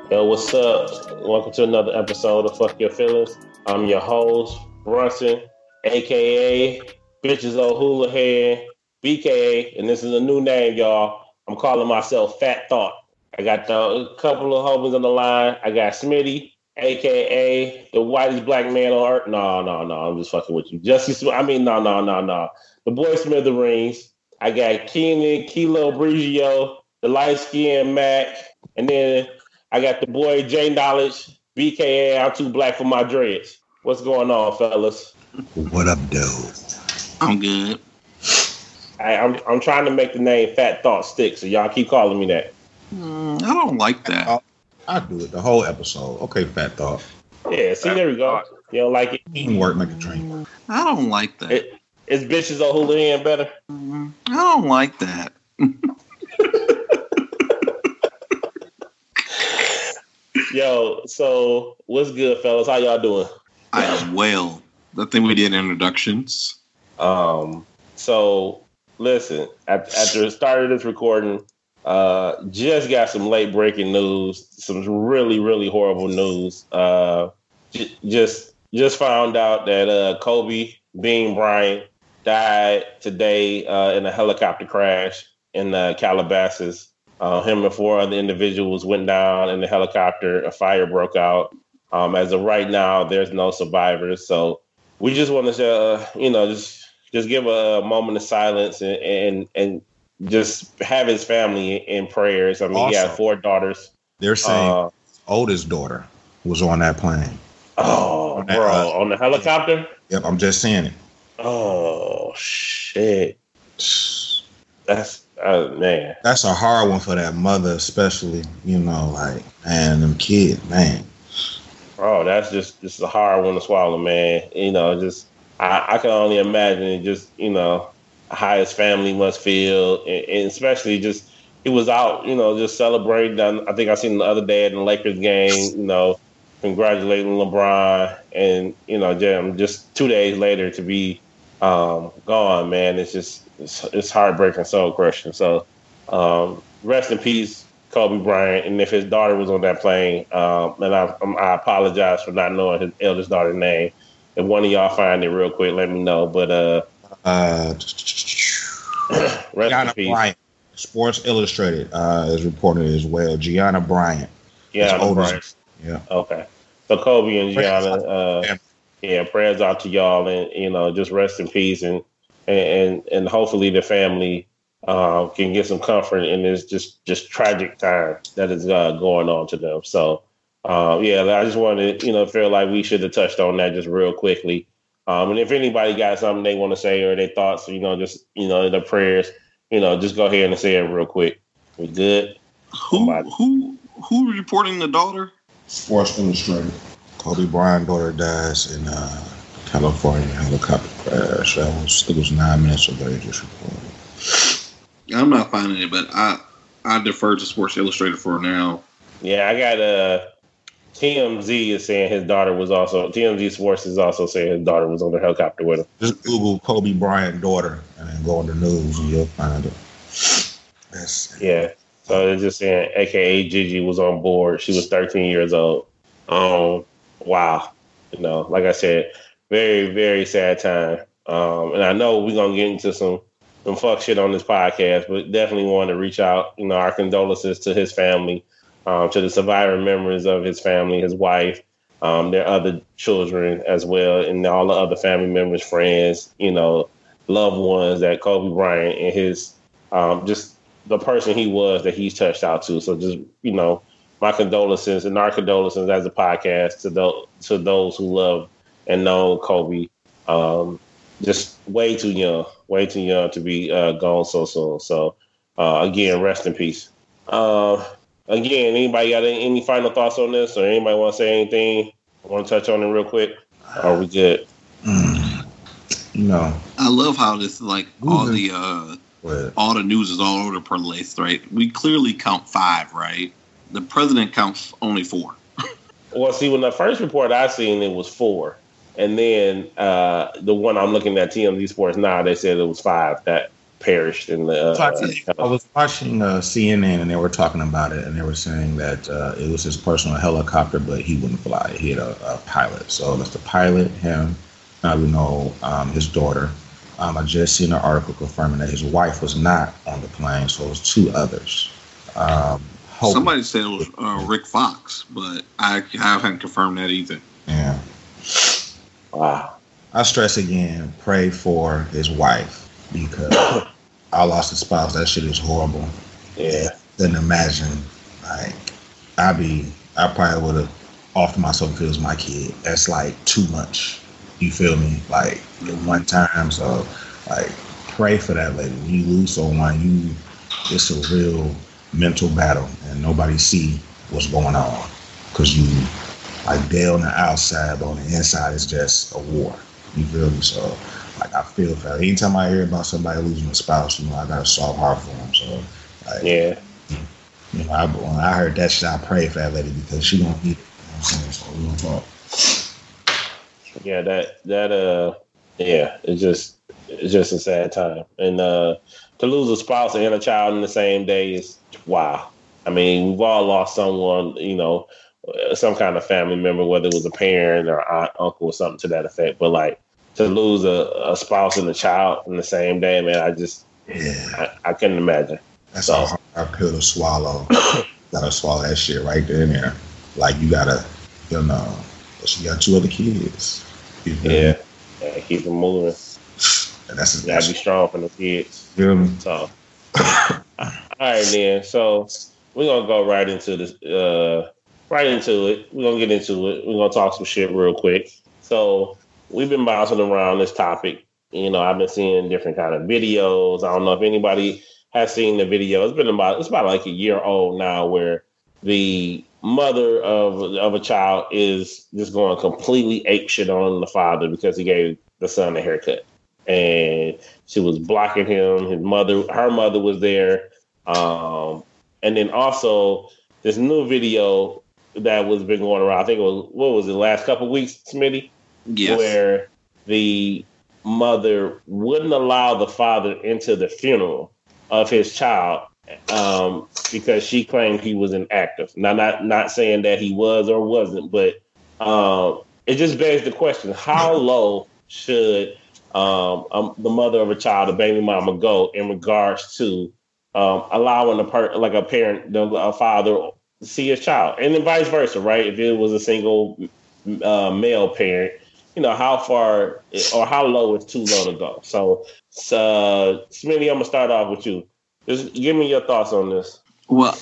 Yo, what's up? Welcome to another episode of Fuck Your Feelings. I'm your host, Brunson, aka Bitches O'Houlihan, BKA, and this is a new name, y'all. I'm calling myself Fat Thought. I got a couple of homies on the line. I got Smitty, aka the whitest black man on earth. No, I'm just fucking with you. No. The boy Smithereens. I got Keenan, Kilo Brigio, the light skinned Mac, and then I got the boy J Knowledge, BKA. I'm too black for my dreads. What's going on, fellas? What up, dude? I'm good. I'm trying to make the name Fat Thought stick, so y'all keep calling me that. I don't like that. I'll do it the whole episode. Okay, Fat Thought. Yeah, see, there we go. You don't like it? Teamwork make a dream. I don't like that. Is Bitches O'Houlihan better? I don't like that. Yo, so what's good, fellas? How y'all doing? I as well. I think we did introductions. So listen, after the start of this recording, just got some late breaking news, some really, really horrible news. Just found out that Kobe Bean Bryant died today in a helicopter crash in Calabasas. Him and four other individuals went down in the helicopter. A fire broke out. As of right now, there's no survivors. So we just want to, just give a moment of silence and just have his family in prayers. I mean, he had four daughters. They're saying his oldest daughter was on that plane. Oh, bro, on the helicopter? Yep, I'm just saying it. Oh, shit. That's, man. That's a hard one for that mother, especially, and them kids, man. Oh, that's just a hard one to swallow, man. I can only imagine how his family must feel, and especially just he was out, just celebrating. I think I seen the other day at the Lakers game, congratulating LeBron, and just 2 days later to be gone, man. It's heartbreaking, soul crushing. So rest in peace, Kobe Bryant. And if his daughter was on that plane, and I apologize for not knowing his eldest daughter's name. If one of y'all find it real quick, let me know. But rest in peace. Bryant. Sports Illustrated is reported as well. Gianna Bryant. Gianna Bryant. Yeah. Okay. So Kobe and Gianna, prayers out to y'all, and just rest in peace, and hopefully the family can get some comfort in this just tragic time that is going on to them. So. I just wanted to, feel like we should have touched on that just real quickly. And if anybody got something they want to say or their thoughts, the prayers, just go ahead and say it real quick. We good? Who reporting the daughter? Sports Illustrated. Kobe Bryant daughter dies in California helicopter crash. It was 9 minutes ago. They just reported. I'm not finding it, but I defer to Sports Illustrated for now. Yeah, I got TMZ is saying his daughter was also, TMZ Sports is also saying his daughter was on the helicopter with him. Just Google Kobe Bryant daughter and then go on the news and you'll find it. Yeah. So they're just saying AKA Gigi was on board. She was 13 years old. Wow. Like I said, very, very sad time. And I know we're going to get into some fuck shit on this podcast, but definitely want to reach out, our condolences to his family. To the survivor members of his family, his wife, their other children as well, and all the other family members, friends, loved ones that Kobe Bryant and his, just the person he was that he's touched out to. So just, my condolences and our condolences as a podcast to those who love and know Kobe. Just way too young to be gone so soon. So again, rest in peace. Again, anybody got any final thoughts on this, or anybody want to say anything? Want to touch on it real quick? Are we good? No. I love how this all the news is all over the place, right? We clearly count 5, right? The president counts only 4. Well, see, when the first report I seen, it was 4, and then the one I'm looking at, TMZ Sports now, they said it was 5. That perished in the. I was watching CNN and they were talking about it, and they were saying that it was his personal helicopter, but he wouldn't fly. He had a pilot. So that's the pilot, him. Now we know his daughter. I just seen an article confirming that his wife was not on the plane, so it was two others. Somebody said it was Rick Fox, but I haven't confirmed that either. Yeah. Wow. I stress again, pray for his wife, because I lost a spouse. That shit is horrible. Yeah. Didn't imagine. Like, I probably would have offered myself if it was my kid. That's like too much. You feel me? Like, at one time. So, like, pray for that lady. When you lose someone, it's a real mental battle, and nobody see what's going on, because you like dead on the outside, but on the inside it's just a war. You feel me? So like I feel for that. Anytime I hear about somebody losing a spouse, I got a soft heart for them. So like, yeah, when I heard that shit, I prayed for that lady, because she don't need it. You know what I'm saying? So we gonna talk. Yeah, it's just a sad time, and to lose a spouse and a child in the same day is wow. I mean, we've all lost someone, some kind of family member, whether it was a parent or aunt, uncle, or something to that effect. But like to lose a spouse and a child in the same day, man, I couldn't imagine. That's a hard pill to swallow. Gotta swallow that shit right there and there. Like you gotta, she got two other kids. Yeah, keep them moving. And that's gotta be strong for the kids. Feel me? So, all right, then. So we're gonna go right into this. Right into it. We're gonna get into it. We're gonna talk some shit real quick. So we've been bouncing around this topic. I've been seeing different kind of videos. I don't know if anybody has seen the video. It's about like a year old now, where the mother of a child is just going completely apeshit on the father because he gave the son a haircut. And she was blocking him. Her mother was there. And then also this new video that was been going around, I think it was the last couple of weeks, Smitty? Yes. Where the mother wouldn't allow the father into the funeral of his child because she claimed he was inactive. Now, not saying that he was or wasn't, but it just begs the question, how low should the mother of a child, a baby mama, go in regards to allowing a parent, a father, see his child, and then vice versa, right? If it was a single male parent, how far or how low is too low to go? So Smitty, I'm gonna start off with you. Just give me your thoughts on this. Well,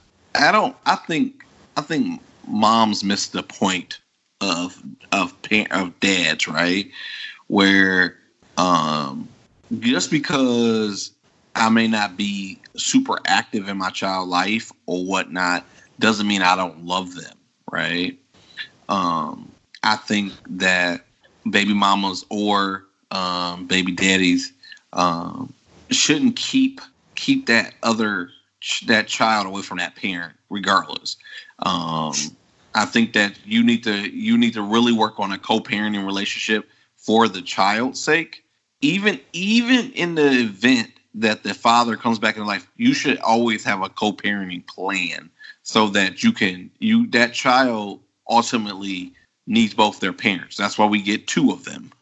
I think moms miss the point of dads, right? Where just because I may not be super active in my child's life or whatnot doesn't mean I don't love them, right? I think that baby mamas or baby daddies shouldn't keep that child away from that parent, regardless. I think that you need to really work on a co-parenting relationship for the child's sake. Even in the event that the father comes back in life, you should always have a co-parenting plan so that that child ultimately needs both their parents. That's why we get two of them,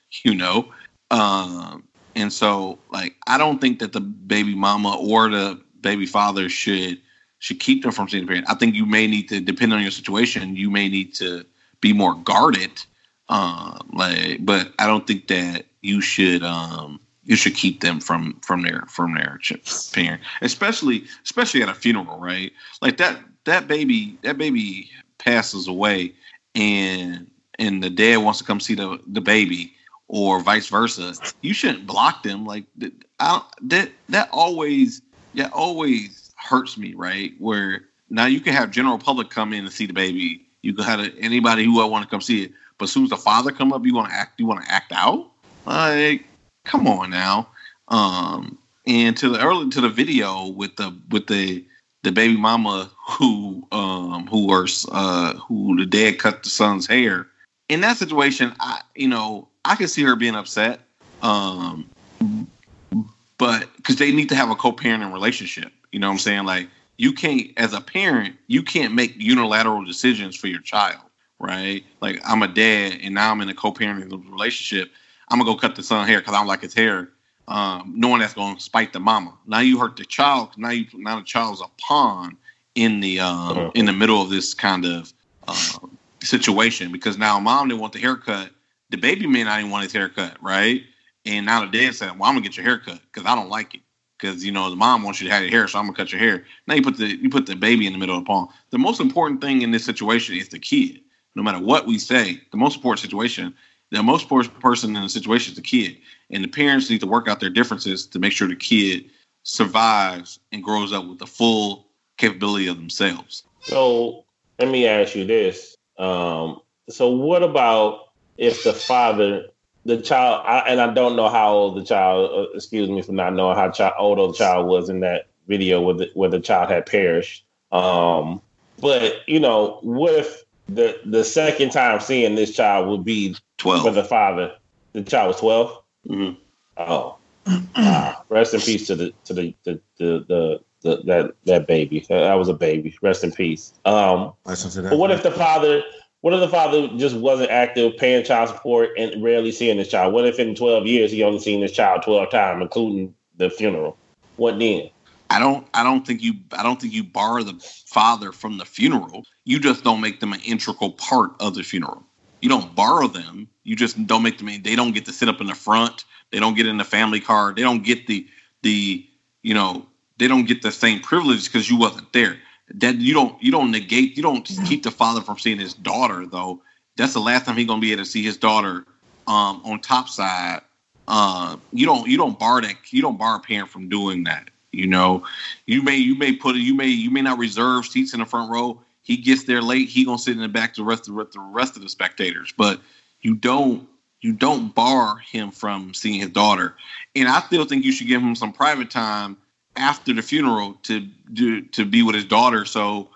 and so like I don't think that the baby mama or the baby father should keep them from seeing the parent. I think you may need to, depending on your situation, you may need to be more guarded. But I don't think that you should keep them from their parent, especially at a funeral, right? Like that baby passes away, and the dad wants to come see the baby, or vice versa. You shouldn't block them. Like that always hurts me, right? Where now you can have general public come in and see the baby. You can have anybody who want to come see it. But as soon as the father come up, you want to act out? Like, come on now. And to the video with the baby mama who the dad cut the son's hair. In that situation, I can see her being upset. but because they need to have a co-parenting relationship. You know what I'm saying? Like, you can't, as a parent, you can't make unilateral decisions for your child, right? Like, I'm a dad and now I'm in a co-parenting relationship. I'm gonna go cut the son hair because I don't like his hair, knowing that's gonna spite the mama. Now you hurt the child. Now the child's a pawn in the middle of this kind of situation, because now mom didn't want the haircut. The baby may not even want his haircut, right? And now the dad said, well, I'm gonna get your haircut because I don't like it. Because, you know, the mom wants you to have your hair, so I'm gonna cut your hair. Now you put the baby in the middle of the pawn. The most important thing in this situation is the kid. No matter what we say, the most important person in the situation is the kid. And the parents need to work out their differences to make sure the kid survives and grows up with the full capability of themselves. So let me ask you this. So what about if the child, and I don't know how old the child, excuse me for not knowing how old the child was in that video where the child had perished. But, you know, what if the second time seeing this child would be 12 for the father? The child was 12? Mm-hmm. Oh, wow. Rest in peace to that baby. That was a baby. Rest in peace. But what if the father just wasn't active, paying child support and rarely seeing this child? What if in 12 years he only seen this child 12 times, including the funeral? What then? I don't think you bar the father from the funeral. You just don't make them an integral part of the funeral. You don't borrow them. You just don't make them. They don't get to sit up in the front. They don't get in the family car. They don't get they don't get the same privilege because you wasn't there. That you don't keep the father from seeing his daughter, though. That's the last time he's gonna be able to see his daughter on top side. You don't bar a parent from doing that. You know, you may not reserve seats in the front row. He gets there late. He gonna sit in the back to the rest of the spectators. But you don't bar him from seeing his daughter. And I still think you should give him some private time after the funeral to be with his daughter. So,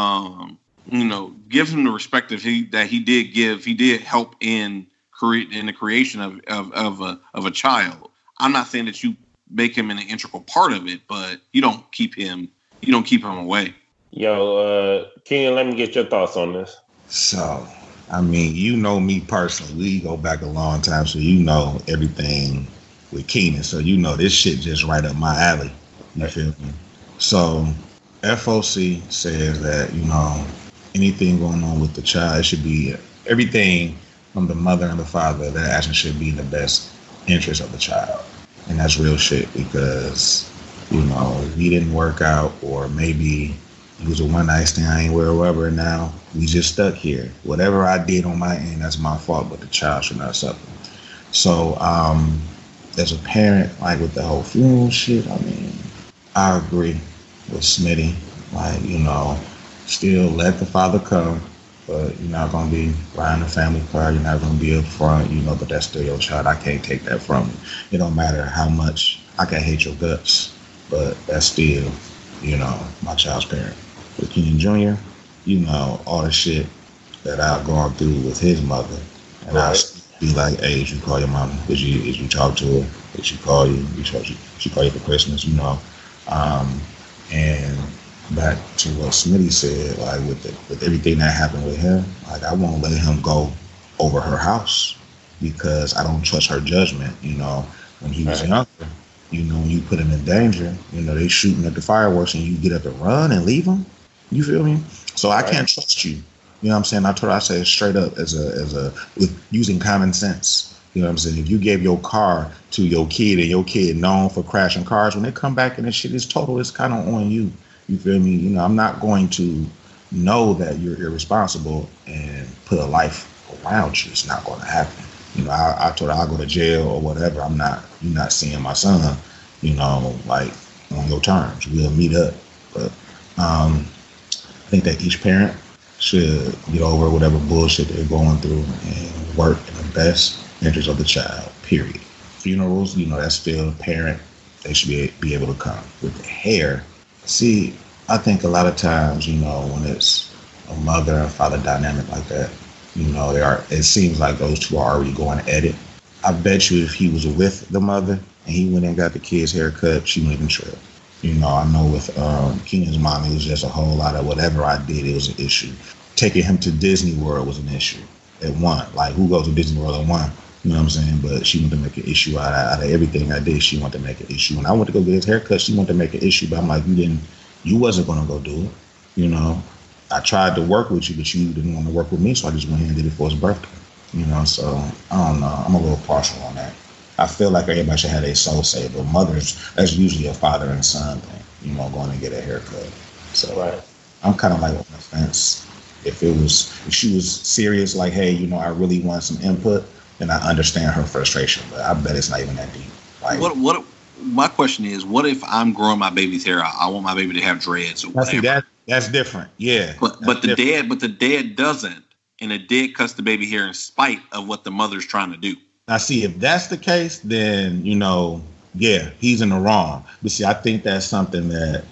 give him the respect that he did give. He did help in the creation of a child. I'm not saying that you make him an integral part of it, but you don't keep him away. Yo, Keenan, let me get your thoughts on this. So, I mean, you know me personally. We go back a long time, so you know everything with Keenan. So you know this shit just right up my alley. You feel me? So, FOC says that, you know, anything going on with the child, it should be everything from the mother and the father, that action should be in the best interest of the child. And that's real shit because, you know, he didn't work out, or maybe it was a one night stand wherever, and now we just stuck here. Whatever I did on my end, that's my fault, but the child should not suffer. So, as a parent, like with the whole funeral shit, I mean, I agree with Smitty. Like, you know, still let the father come, but you're not going to be riding a family car. You're not going to be up front, you know, but that's still your child. I can't take that from you. It don't matter how much I can hate your guts, but that's still, you know, my child's parent. With Keenan Jr., you know, all the shit that I've gone through with his mother. And right. I be like, hey, did you call your mama? Did you talk to her? Did she call you? She call you for Christmas, you know? And back to what Smitty said, like with everything that happened with him, like I won't let him go over her house because I don't trust her judgment. You know, when he was younger, you know, when you put him in danger, you know, they shooting at the fireworks and you get up and run and leave him. You feel me? So I can't trust you. You know what I'm saying? I say it straight up as a with using common sense. You know what I'm saying? If you gave your car to your kid and your kid known for crashing cars, when they come back and the shit is total, it's kind of on you. You feel me? You know, I'm not going to know that you're irresponsible and put a life around you. It's not going to happen. You know, I told her I'll go to jail or whatever. You're not seeing my son, you know, like on your terms. We'll meet up. But I think that each parent should get over whatever bullshit they're going through and work in the best interest of the child, period. Funerals, you know, that's still a parent. They should be able to come. With the hair, see, I think a lot of times, you know, when it's a mother and father dynamic like that, you know, it seems like those two are already going at it. I bet you if he was with the mother, and he went and got the kid's haircut, she went and trip. You know, I know with Keenan's mom, it was just a whole lot of whatever I did, it was an issue. Taking him to Disney World was an issue at one. Like, who goes to Disney World at one? You know what I'm saying? But she wanted to make an issue out of everything I did. She wanted to make an issue. When I went to go get his haircut, she wanted to make an issue. But I'm like, you wasn't going to go do it. You know, I tried to work with you, but you didn't want to work with me. So I just went ahead and did it for his birthday. You know, so I don't know. I'm a little partial on that. I feel like everybody should have their soul saved, but mothers, that's usually a father and son thing, you know, going to get a haircut. So right. I'm kind of like on the fence. If she was serious, like, hey, you know, I really want some input, then I understand her frustration, but I bet it's not even that deep. Like, what my question is, what if I'm growing my baby's hair out? I want my baby to have dreads or whatever. That's different. Yeah. But the dad doesn't, and the dad cuts the baby hair in spite of what the mother's trying to do. Now, see, if that's the case, then, you know, yeah, he's in the wrong. But see, I think that's something that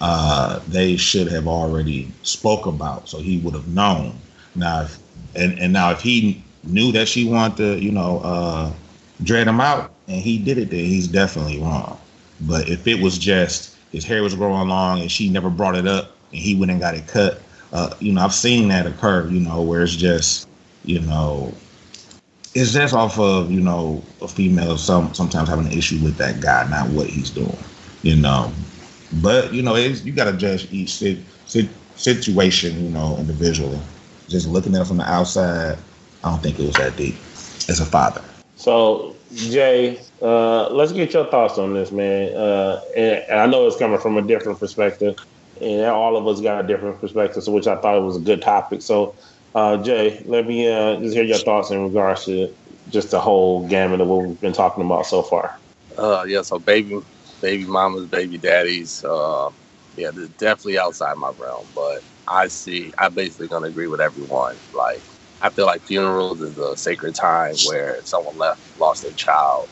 they should have already spoke about, so he would have known. Now, if he knew that she wanted to, you know, dread him out, and he did it, then he's definitely wrong. But if it was just his hair was growing long and she never brought it up, and he went and got it cut, you know, I've seen that occur, you know, where it's just, you know, it's just off of, you know, a female sometimes having an issue with that guy, not what he's doing, you know. But, you know, you got to judge each situation, you know, individually. Just looking at it from the outside, I don't think it was that deep as a father. So, Jay, let's get your thoughts on this, man. And I know it's coming from a different perspective, and all of us got a different perspective, so which I thought it was a good topic. So, Jay, let me just hear your thoughts in regards to just the whole gamut of what we've been talking about so far. So baby mamas, baby daddies, they're definitely outside my realm. But I'm basically going to agree with everyone. Like, I feel like funerals is a sacred time where someone lost their child.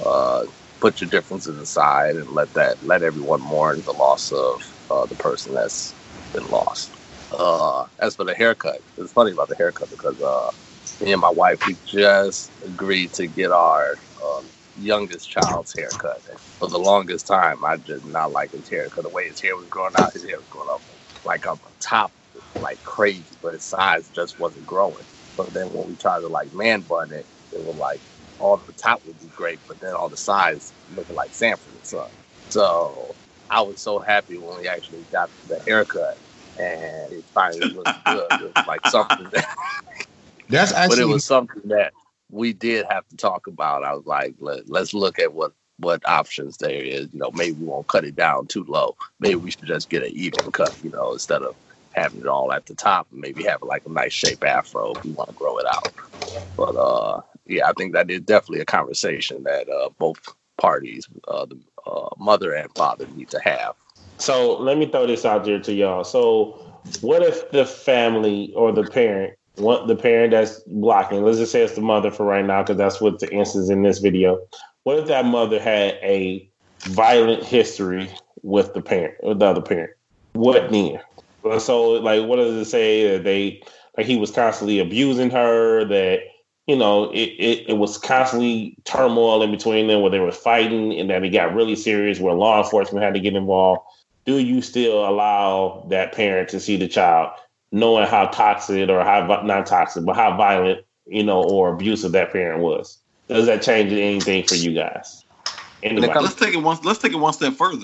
Put your differences aside and let everyone mourn the loss of the person that's been lost. As for the haircut, it's funny about the haircut because me and my wife, we just agreed to get our youngest child's haircut. And for the longest time, I did not like his hair because the way his hair was growing out, his hair was growing up like on top, like crazy, but his size just wasn't growing. But then when we tried to like man bun it, it was like all the top would be great, but then all the sides looking like Sanford and Son. So I was so happy when we actually got the haircut. And it finally looked good. It was like something that's actually, but it was something that we did have to talk about. I was like, let's look at what options there is. You know, maybe we won't cut it down too low. Maybe we should just get an even cut, you know, instead of having it all at the top, and maybe have like a nice shape afro if we want to grow it out. But I think that is definitely a conversation that both parties, the mother and father, need to have. So let me throw this out there to y'all. So what if the family or the parent that's blocking, let's just say it's the mother for right now, because that's what the instance in this video. What if that mother had a violent history with the parent or the other parent? What then? So like, what does it say that he was constantly abusing her, that, you know, it was constantly turmoil in between them where they were fighting, and that it got really serious where law enforcement had to get involved? Do you still allow that parent to see the child, knowing how toxic or how not toxic, but how violent, you know, or abusive that parent was? Does that change anything for you guys? Anyway. Let's take it one step further.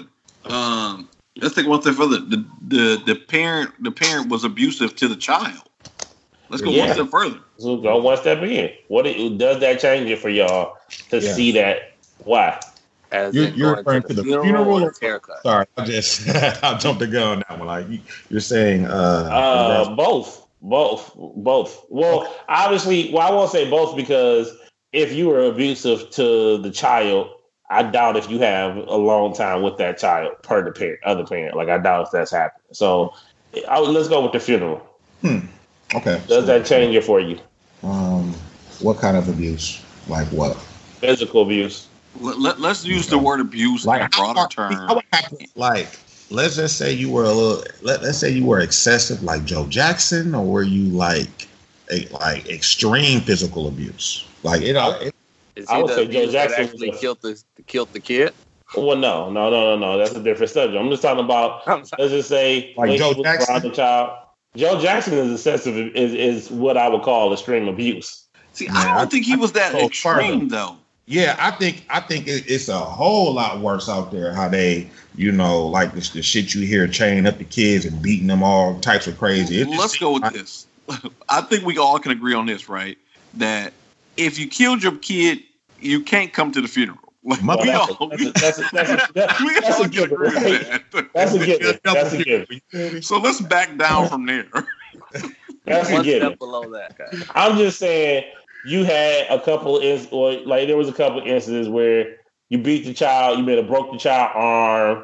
The parent was abusive to the child. Let's go one step further. So go one step in. Does that change it for y'all to see that? Why? You're referring to the funeral or haircut? Sorry, I jumped the gun on that one. Like you're saying, both. Well, obviously, I won't say both, because if you were abusive to the child, I doubt if you have a long time with that child per the other parent. Like, I doubt if that's happening. So let's go with the funeral. Okay. Does that change it for you? What kind of abuse? Like what? Physical abuse. Let's use the word abuse in a broader term. Like, let's just say you were let's say you were excessive, like Joe Jackson, or were you like extreme physical abuse? Like Is I he would the say Joe abuse that Jackson actually was killed the kid? well, no. That's a different subject. I'm just talking about. I'm sorry. Let's just say Like when Joe he was Jackson? around the child. Joe Jackson is excessive. Is what I would call extreme abuse. See, Man, I don't think he was that go extreme, further. though. Yeah, I think it's a whole lot worse out there. How they, like the shit you hear, chaining up the kids and beating them all types of crazy. Let's go with this. I think we all can agree on this, right? That if you killed your kid, you can't come to the funeral. Like, we all can agree with that. That's a given. So let's back down from there. That's a One given. step below that, guy. I'm just saying you had a couple there was a couple instances where you beat the child, you broke the child arm,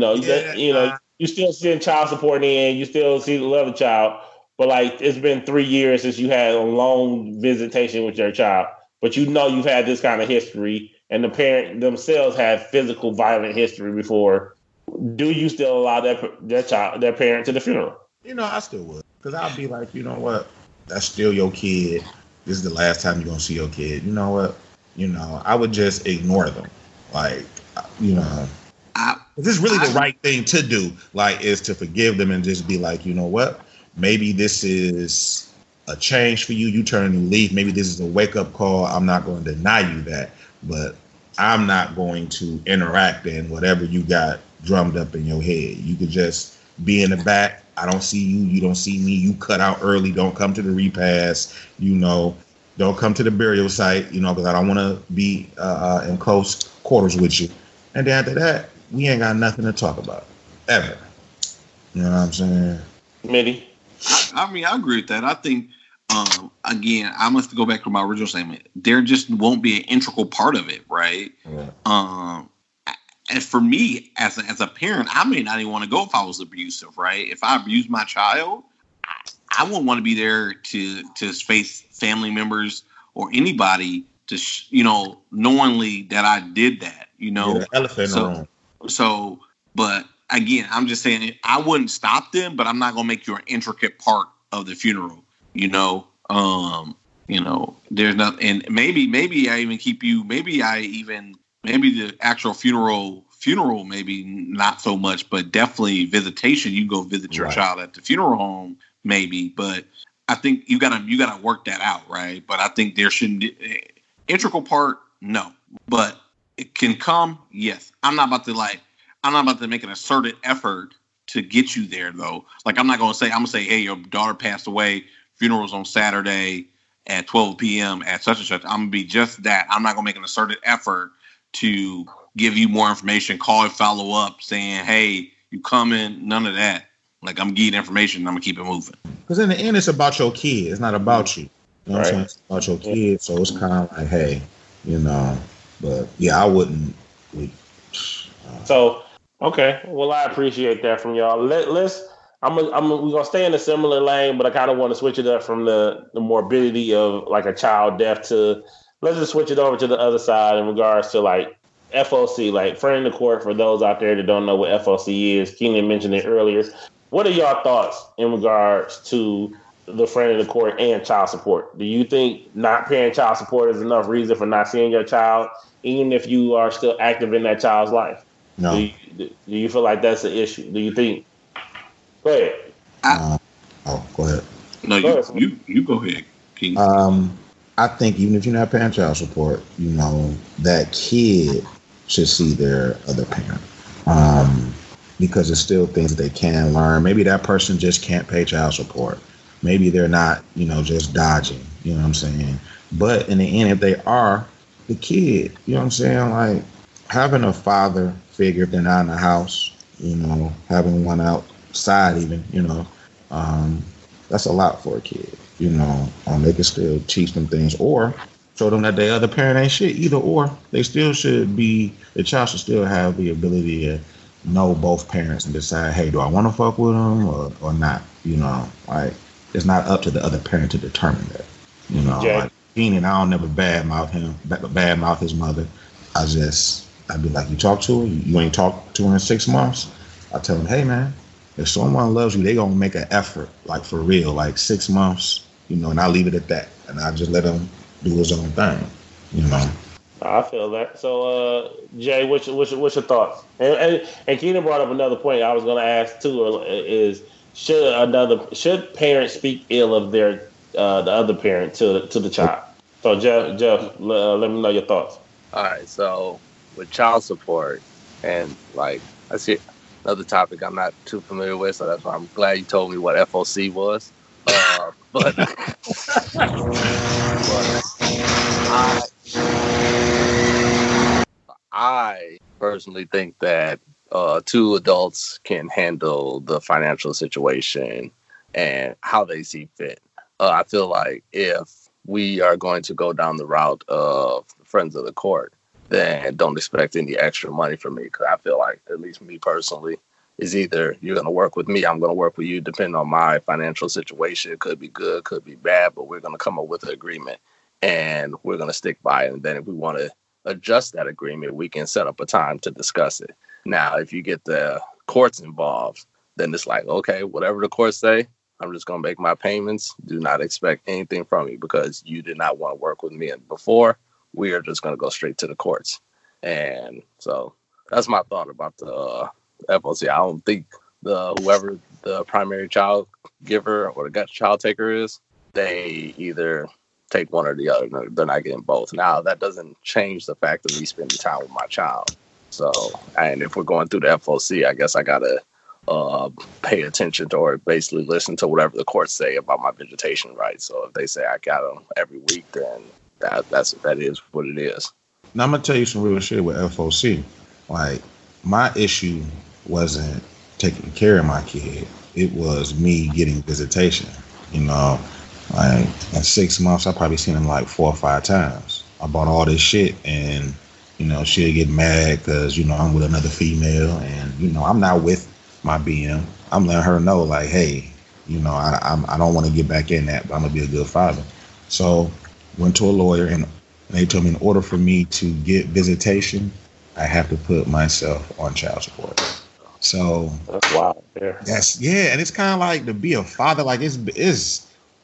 you still send child support in, you still see the love of the child, but like it's been 3 years since you had a long visitation with your child, but you've had this kind of history, and the parent themselves had physical violent history before. Do you still allow their parent to the funeral? I still would, because I'd be like, you know what, that's still your kid. This is the last time you're gonna see your kid. You know what? I would just ignore them. Like, this is really the right thing to do. Like, is to forgive them and just be like, you know what? Maybe this is a change for you. You turn a new leaf. Maybe this is a wake up call. I'm not going to deny you that, but I'm not going to interact in whatever you got drummed up in your head. You could just be in the back. I don't see you. You don't see me. You cut out early. Don't come to the repast. Don't come to the burial site, because I don't want to be in close quarters with you. And then after that, we ain't got nothing to talk about. Ever. You know what I'm saying? Mitty? I mean, I agree with that. I think, again, I must go back to my original statement. There just won't be an integral part of it, right? Yeah. And for me, as a parent, I may not even want to go if I was abusive, right? If I abused my child, I wouldn't want to be there to face family members or anybody to, knowingly that I did that, The elephant in the room. So, but again, I'm just saying I wouldn't stop them, but I'm not going to make you an intricate part of the funeral, there's nothing, and maybe I even keep you, maybe the actual funeral, maybe not so much, but definitely visitation. You go visit your child at the funeral home, maybe. But I think you gotta work that out, right? But I think there shouldn't integral part, no. But it can come, yes. I'm not about to make an asserted effort to get you there, though. Like, I'm gonna say, hey, your daughter passed away. Funeral's on Saturday at 12 p.m. at such and such. I'm gonna be just that. I'm not gonna make an asserted effort to give you more information, call and follow up saying, hey, you coming? None of that. Like, I'm giving information and I'm gonna keep it moving. Because in the end, it's about your kid. It's not about you. You know what I'm saying? It's about your kid. So it's kind of like, hey, but yeah, I wouldn't. So, okay. Well, I appreciate that from y'all. We're gonna stay in a similar lane, but I kind of want to switch it up from the morbidity of like a child death to, let's just switch it over to the other side in regards to like FOC, like friend of the court. For those out there that don't know what FOC is, Keenan mentioned it earlier. What are y'all thoughts in regards to the friend of the court and child support? Do you think not paying child support is enough reason for not seeing your child, even if you are still active in that child's life? No. Do you feel like that's an issue? Do you think? Go ahead. Go ahead. No, you go ahead, King. I think even if you're not paying child support, that kid should see their other parent. Because there's still things that they can learn. Maybe that person just can't pay child support. Maybe they're not, just dodging. You know what I'm saying? But in the end, if they are, the kid, you know what I'm saying? Like, having a father figure if they're not in the house, having one outside even, that's a lot for a kid. They can still teach them things or show them that their other parent ain't shit. Either or, they still should be, the child should still have the ability to know both parents and decide, hey, do I want to fuck with them or not? Like, it's not up to the other parent to determine that. Like Keenan, I don't never badmouth his mother. I'd be like, you talk to her? You ain't talked to her in 6 months? I tell him, hey, man, if someone loves you, they gonna make an effort, like for real, like 6 months, and I leave it at that. And I just let him do his own thing, I feel that. So, Jay, what's your thoughts? And Keenan brought up another point I was going to ask too. Is should parents speak ill of their the other parent to the child? So, Jeff, let me know your thoughts. All right, so with child support and like I see another topic I'm not too familiar with, so that's why I'm glad you told me what FOC was. But I personally think that two adults can handle the financial situation and how they see fit. I feel like if we are going to go down the route of friends of the court, then don't expect any extra money from me. Because I feel like, at least me personally, is either you're going to work with me, I'm going to work with you, depending on my financial situation. It could be good, could be bad, but we're going to come up with an agreement and we're going to stick by it. And then if we want to adjust that agreement, we can set up a time to discuss it. Now, if you get the courts involved, then it's like, okay, whatever the courts say, I'm just going to make my payments. Do not expect anything from me because you did not want to work with me before. We are just going to go straight to the courts. And so that's my thought about the FOC. I don't think whoever the primary child giver or the child taker is, they either take one or the other. They're not getting both. Now, that doesn't change the fact of me spending time with my child. So, and if we're going through the FOC, I guess I got to pay attention to or basically listen to whatever the courts say about my visitation rights. So if they say I got them every week, then that is what it is. Now I'm gonna tell you some real shit with FOC. Like, my issue wasn't taking care of my kid. It was me getting visitation. You know, like in 6 months, I probably seen him like 4 or 5 times. I bought all this shit, and you know, she'll get mad because, you know, I'm with another female, and you know, I'm not with my BM. I'm letting her know, like, hey, you know, I don't want to get back in that, but I'm gonna be a good father. So went to a lawyer, and they told me in order for me to get visitation, I have to put myself on child support. So that's wild. Yeah. And it's kind of like to be a father. Like it's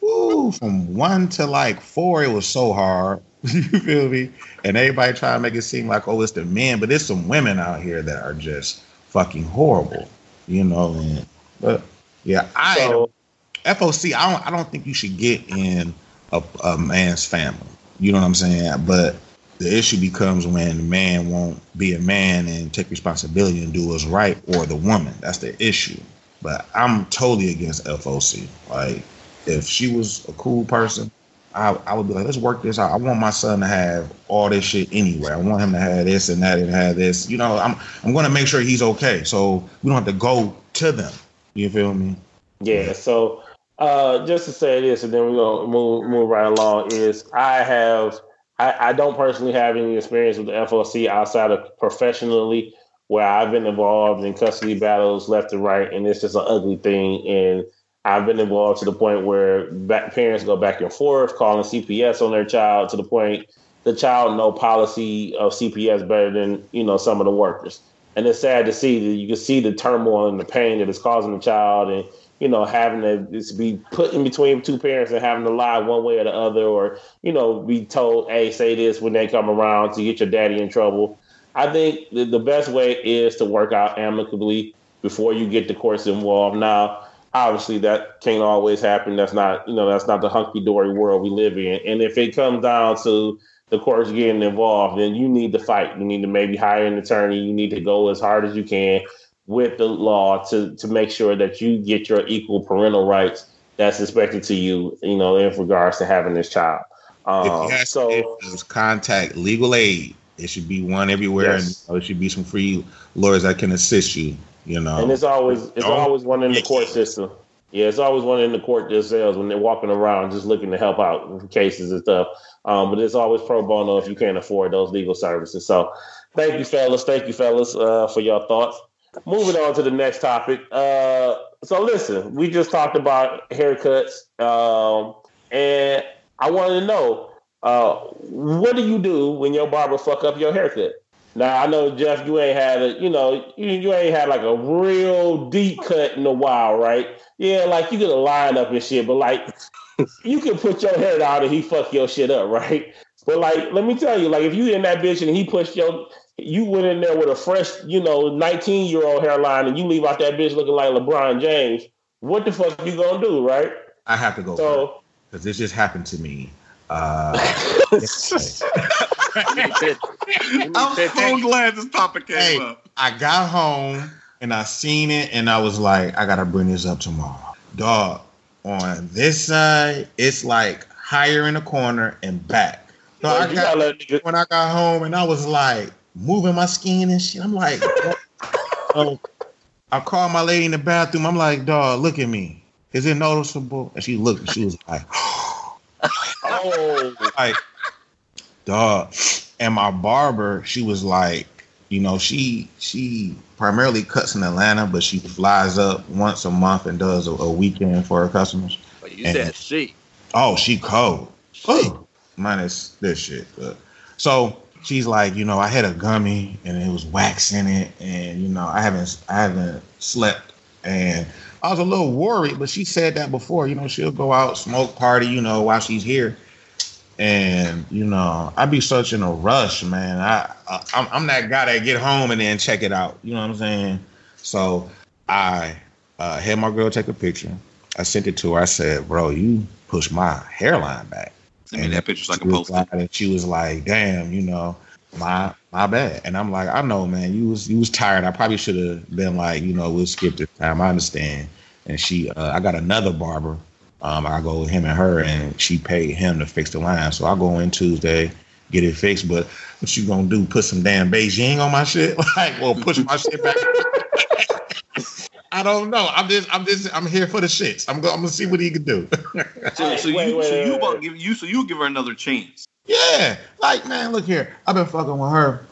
from 1 to like 4, it was so hard. You feel me? And everybody try to make it seem like, oh, it's the men, but there's some women out here that are just fucking horrible. You know, but yeah, FOC. I don't think you should get in a man's family. You know what I'm saying? But the issue becomes when the man won't be a man and take responsibility and do what's right, or the woman. That's the issue. But I'm totally against FOC. Like, if she was a cool person, I would be like, let's work this out. I want my son to have all this shit anyway. I want him to have this and that and have this. You know, I'm going to make sure he's okay. So we don't have to go to them. You feel me? Yeah. So just to say this, and then we're going to move right along, is I don't personally have any experience with the FOC outside of professionally, where I've been involved in custody battles left and right, and it's just an ugly thing. And I've been involved to the point where parents go back and forth calling CPS on their child, to the point the child know policy of CPS better than, you know, some of the workers. And it's sad to see that you can see the turmoil and the pain that it's causing the child, and, you know, having to be put in between two parents and having to lie one way or the other, or, you know, be told, hey, say this when they come around to get your daddy in trouble. I think the best way is to work out amicably before you get the courts involved. Now, obviously, that can't always happen. That's not the hunky-dory world we live in. And if it comes down to the courts getting involved, then you need to fight. You need to maybe hire an attorney. You need to go as hard as you can with the law to make sure that you get your equal parental rights that's expected to you, you know, in regards to having this child. If there's contact legal aid, it should be one everywhere, yes. And there should be some free lawyers that can assist you. You know, and it's always one in the court system. Yeah, it's always one in the court themselves when they're walking around just looking to help out with cases and stuff. But it's always pro bono if you can't afford those legal services. So thank you, fellas. For your thoughts. Moving on to the next topic. So listen, we just talked about haircuts, and I wanted to know, what do you do when your barber fuck up your haircut? Now, I know, Jeff, you ain't had you ain't had like a real deep cut in a while, right? Yeah, like you get a line up and shit, but like you can put your hair down and he fuck your shit up, right? But like, let me tell you, like, if you in that bitch and he pushed you went in there with a fresh, 19-year-old hairline, and you leave out that bitch looking like LeBron James. What the fuck you gonna do, right? I have to go so because this just happened to me. I'm so glad this topic came up. I got home and I seen it and I was like, I gotta bring this up tomorrow. Dog, on this side, it's like higher in the corner and back. So when I got home and I was like moving my skin and shit, I'm like, so I called my lady in the bathroom. I'm like, dog, look at me. Is it noticeable? And she looked and she was like, oh, like, dog. And my barber, she was like, she primarily cuts in Atlanta, but she flies up once a month and does a weekend for her customers. But you said she. Oh, she cold. Oh, minus this shit. So she's like, I had a gummy and it was wax in it, and I haven't slept, and I was a little worried, but she said that before, she'll go out, smoke, party, while she's here. And, I'd be such in a rush, man. I'm that guy that get home and then check it out. You know what I'm saying? So I had my girl take a picture. I sent it to her. I said, bro, you pushed my hairline back. Send me that picture so I can post it. And she was like, damn, my bad. And I'm like, I know, man, you was tired. I probably should have been like, we'll skip this time. I understand. And I got another barber. I go with him and her, and she paid him to fix the line. So I go in Tuesday, get it fixed. But what you gonna do? Put some damn Beijing on my shit? Push my shit back? I don't know. I'm here for the shits. I'm gonna see what he can do. So you'll give her another chance. Yeah, man, look here. I've been fucking with her,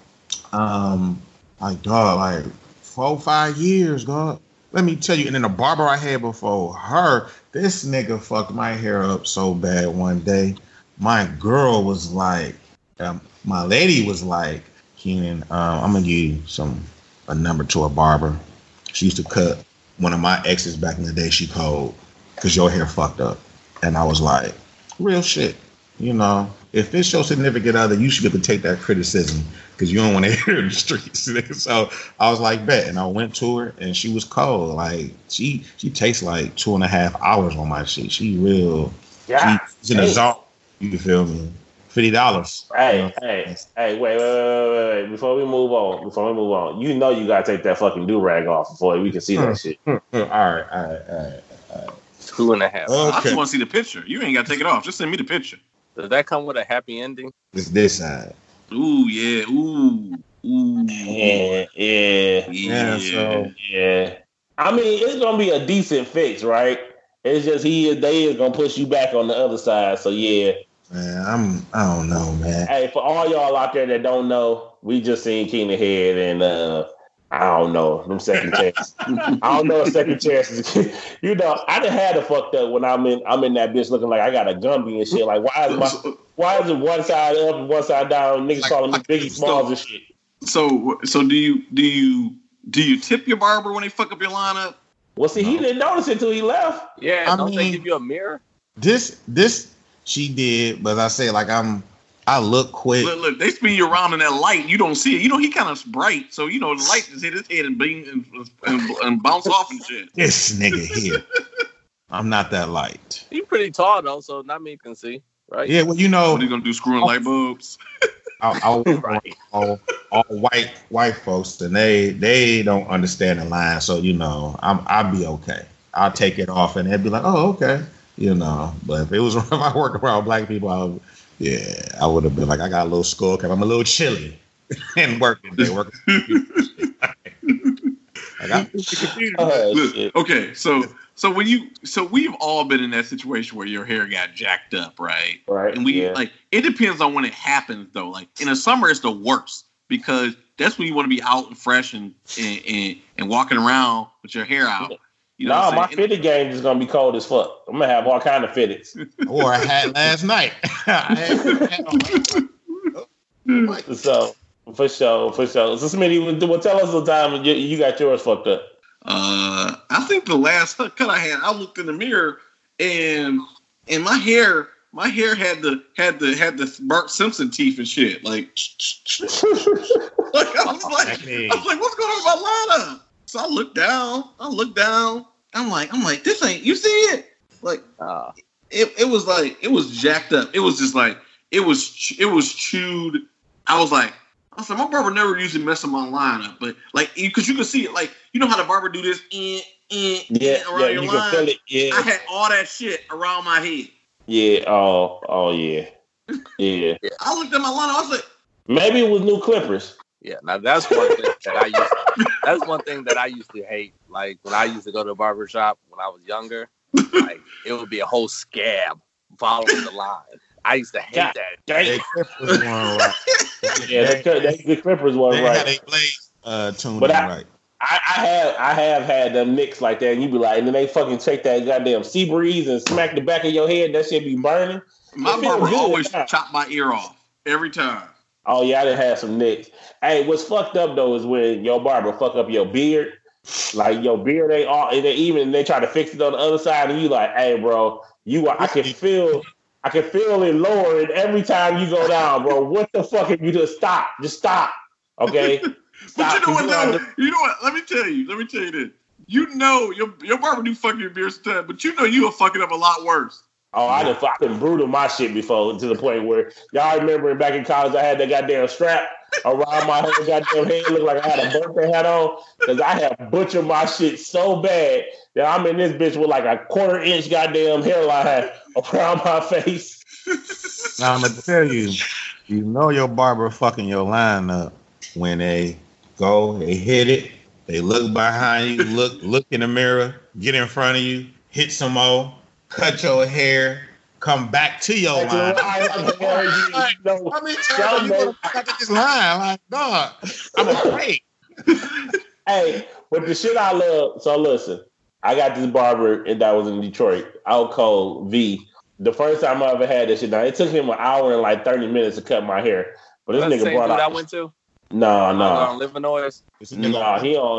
dog, 4-5 years, dog. Let me tell you, and then the barber I had before her, this nigga fucked my hair up so bad one day. My girl was like, my lady was like, Keenan, I'm gonna give you a number to a barber. She used to cut one of my exes back in the day. She called because your hair fucked up, and I was like, real shit. If it's your significant other, you should be able to take that criticism because you don't want to hear in the streets. So I was like, bet. And I went to her and she was cold. Like, she takes like 2.5 hours on my shit. She real. Yeah. She's in a zone. You feel me? $50. Hey, wait. Before we move on, you got to take that fucking do-rag off before we can see that shit. All right. 2.5. Okay. I just want to see the picture. You ain't got to take it off. Just send me the picture. Does that come with a happy ending? It's this side. Ooh, yeah. Ooh. Yeah. So, yeah. I mean, it's gonna be a decent fix, right? It's just they is gonna push you back on the other side. So yeah. Man, I don't know, man. Hey, for all y'all out there that don't know, we just seen Keenan Head and I don't know them second chances. I don't know second chances. I done had it fucked up when I'm in that bitch looking like I got a Gumby and shit. Like why is it one side up and one side down? Niggas calling me Biggie Smalls and shit. So do you tip your barber when they fuck up your lineup? Well, see, he didn't notice it till he left. Yeah, don't they give you a mirror? This she did, but I say I look quick. Look, they spin you around in that light. You don't see it. He kind of bright, so the light just hit his head and beam and bounce off and shit. This nigga here. I'm not that light. He's pretty tall though, so not many can see, right? Yeah, well, what are you gonna do? Screwing light bulbs? all white folks, and they don't understand the line, so I'll be okay. I'll take it off, and they'd be like, oh, okay, But if I worked around black people, I would have been like, I got a little skull because I'm a little chilly and working. Okay, so we've all been in that situation where your hair got jacked up, right? Right. And it depends on when it happens though. Like in the summer, it's the worst because that's when you want to be out and fresh and walking around with your hair out. My fitted game is gonna be cold as fuck. I'm gonna have all kind of fitteds. Or I had last night. So for sure. So Smitty, tell us the time you got yours fucked up. I think the last cut I had, I looked in the mirror and my hair my hair had the Bart Simpson teeth and shit. Like I was like, what's going on with my lineup? So I look down. I'm like, this ain't. You see it? Like, it was jacked up. It was just like it was chewed. I was like, my barber never usually mess up my lineup, but like, because you can see it, like, you know how the barber do this around your line. Feel it. Yeah. I had all that shit around my head. Yeah. Oh yeah. Yeah. I looked at my lineup. I was like, maybe it was new clippers. Yeah. Now that's one thing that I used to hate. Like when I used to go to the barber shop when I was younger, like it would be a whole scab following the line. I used to hate that. The Clippers weren't right. The Clippers weren't right. They blades tuned but right. I have had them nicks like that, and you be like, and then they fucking take that goddamn sea breeze and smack the back of your head. That shit be burning. My barber always chop my ear off every time. Oh yeah, I done had some nicks. Hey, what's fucked up though is when your barber fuck up your beard. Like your beard, they try to fix it on the other side, and you like, hey, bro, I can feel it lowering every time you go down, bro. What the fuck? If you just stop, okay? But you know what, though? You know what? Let me tell you this. You know your barber do fuck your beard sometimes, but you know you will fuck it up a lot worse. Oh, I done brutal my shit before to the point where y'all remember back in college I had that goddamn strap around my whole goddamn head, looked like I had a birthday hat on, because I have butchered my shit so bad that I'm in this bitch with like a 1/4 inch goddamn hairline around my face. Now I'm gonna tell you, you know your barber fucking your line up when they hit it, they look behind you, look in the mirror, get in front of you, hit some more, cut your hair, come back to your line. How many times you gonna cut this line? Like, dog, I'm afraid. Hey, but the shit I love, so listen, I got this barber and that was in Detroit, out cold V. The first time I ever had this shit, now it took him an hour and like 30 minutes to cut my hair. But this nigga brought out. I went to? No. On Livernois? No,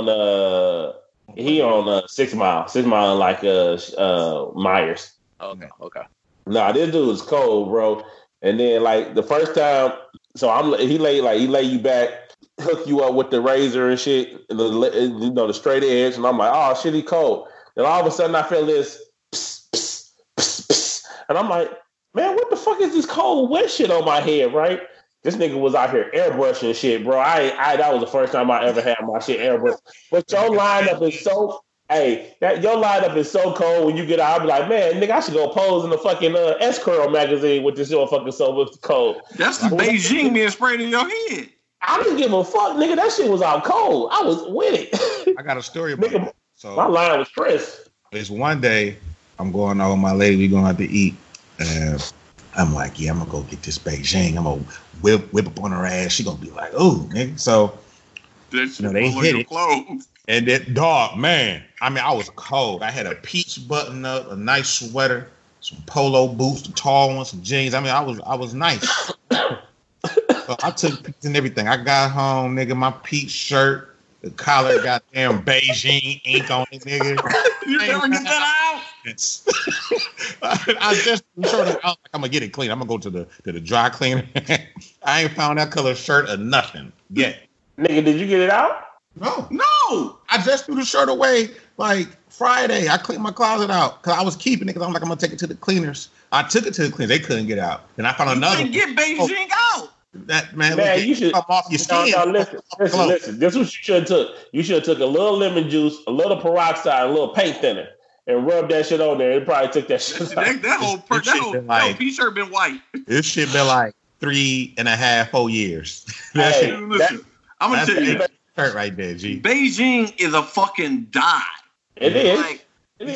he on 6 Mile. 6 Mile like Myers. Okay. Nah, this dude is cold, bro. And then like the first time, so he lay you back, hook you up with the razor and shit, and the straight edge, and I'm like, oh shit, he cold. Then all of a sudden I feel this, pss, pss, pss, pss, and I'm like, man, what the fuck is this cold wet shit on my head, right? This nigga was out here airbrushing shit, bro. That was the first time I ever had my shit airbrushed. But your lineup is so, your lineup is so cold when you get out. I be like, man, nigga, I should go pose in the fucking S-Curl magazine with this your fucking so cold. That's the Beijing being sprayed in your head. I didn't give a fuck, nigga. That shit was out cold. I was with it. I got a story about it. So my line was crisp. It's one day I'm going out with my lady. We going out to eat. And I'm like, yeah, I'm going to go get this Beijing. I'm going to whip up on her ass. She going to be like, oh, nigga. So, they hit it. Clothes. And that dog, man, I mean, I was cold. I had a peach button up, a nice sweater, some polo boots, the tall ones, some jeans. I mean, I was nice. So I took pictures and everything. I got home, nigga, my peach shirt, the collar, goddamn Beijing ink on it, nigga. You never get that out? I just showed it out like I'm gonna get it clean. I'm gonna go to the dry cleaner. I ain't found that color shirt or nothing yet. Nigga, did you get it out? No. I just threw the shirt away like Friday. I cleaned my closet out because I was keeping it because I'm like, I'm gonna take it to the cleaners. I took it to the cleaners. They couldn't get out. Then I found another. You get Beijing out. That man, you should come off your skin. No, listen. This is what you should have took. You should have took a little lemon juice, a little peroxide, a little paint thinner, and rub that shit on there. It probably took that shit. That whole t-shirt been white. This shit been like 3.5, 4 years. Listen, I'm gonna tell you, shirt right there, G. Beijing is a fucking dye. It is. Like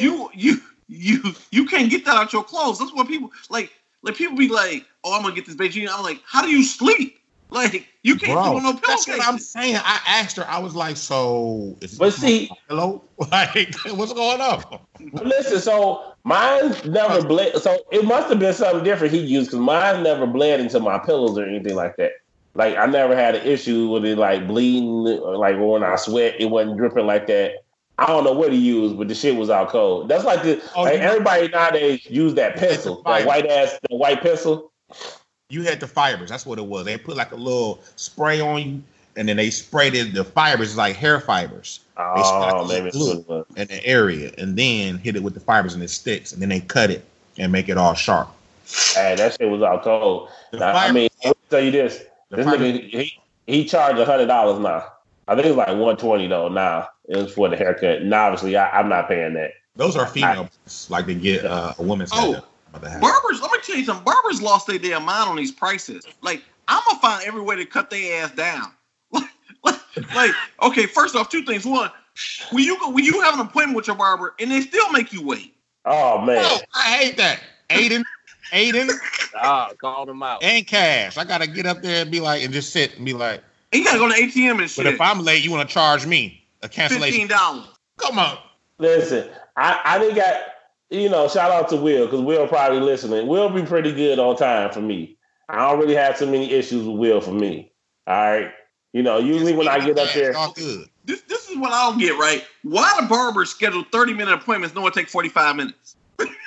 you can't get that out your clothes. That's what people like. Like people be like, "Oh, I'm gonna get this Beijing." I'm like, "How do you sleep? Like you can't do no pillowcase." That's what I'm saying. I asked her. I was like, "So, hello, like, what's going on?" Listen, so mine never bled. So it must have been something different he used because mine never bled into my pillows or anything like that. Like I never had an issue with it like bleeding or like when I sweat, it wasn't dripping like that. I don't know what he used, but the shit was out cold. That's like everybody nowadays use that pencil, that white pencil. You had the fibers. That's what it was. They put like a little spray on you, and then they sprayed the fibers like hair fibers. Oh, maybe glue in the area, and then hit it with the fibers and it sticks, and then they cut it and make it all sharp. Hey, that shit was out cold. Now, I mean, I'll tell you this: this nigga he charged $100 now. I think it's like $120 though. Now it's for the haircut. And obviously, I'm not paying that. Those are female, like they get a woman's haircut. Barbers, let me tell you something. Barbers lost their damn mind on these prices. Like, I'm gonna find every way to cut their ass down. like, okay, first off, two things. One, when you have an appointment with your barber and they still make you wait. Oh man, I hate that. Aiden. Call them out. And Cash. I gotta get up there and be like, and just sit and be like, you gotta go to ATM and shit. But if I'm late, you want to charge me a cancellation? $15. Come on. Listen, I didn't got. Shout out to Will, because Will probably listening. Will be pretty good on time for me. I don't really have too many issues with Will for me. All right. Usually when I get up there. All good. This is what I don't get, right? Why the barbers schedule 30-minute appointments, no one take 45 minutes?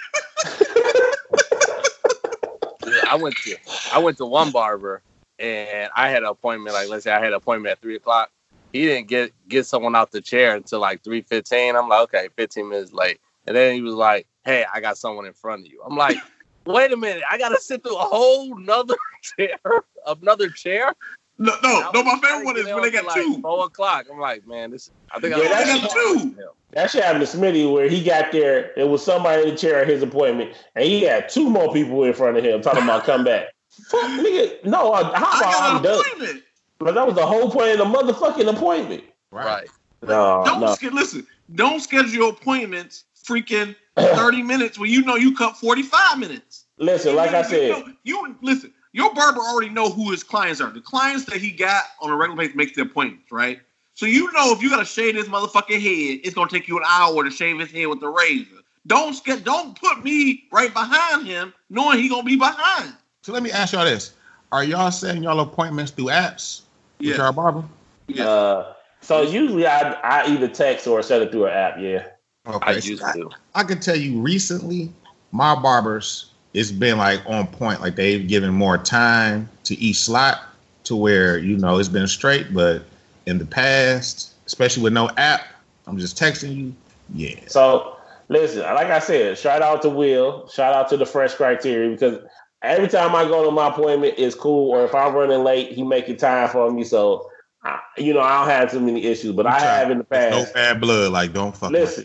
I went to one barber, and I had an appointment, like, let's say I had an appointment at 3:00. He didn't get someone out the chair until like 3:15. I'm like, okay, 15 minutes late. And then he was like, hey, I got someone in front of you. I'm like, wait a minute. I got to sit through a whole nother chair? No, my favorite one is when they got like two. 4:00. I'm like, man, I think I got two. That shit happened to Smitty where he got there. It was somebody in the chair at his appointment, and he had two more people in front of him talking about come back. Fuck, nigga. No, how about I'm done? But that was the whole point of the motherfucking appointment. Right. Listen, don't schedule your appointments freaking 30 minutes when you cut 45 minutes. Listen, like I said. Listen, your barber already know who his clients are. The clients that he got on a regular basis makes the appointments, right? So if you got to shave his motherfucking head, it's going to take you an hour to shave his head with the razor. Don't put me right behind him knowing he going to be behind. So let me ask y'all this. Are y'all setting y'all appointments through apps with y'all barber? Yeah. So usually I either text or set it through an app, yeah. Okay. I can tell you recently, my barbers, it's been like on point. Like they've given more time to each slot to where, it's been straight. But in the past, especially with no app, I'm just texting you. Yeah. So listen, like I said, shout out to Will. Shout out to the Fresh Criteria, because every time I go to my appointment, it's cool. Or if I'm running late, he making time for me. So, I don't have too many issues. But I have in the past. No bad blood. Like, don't fuck. Listen.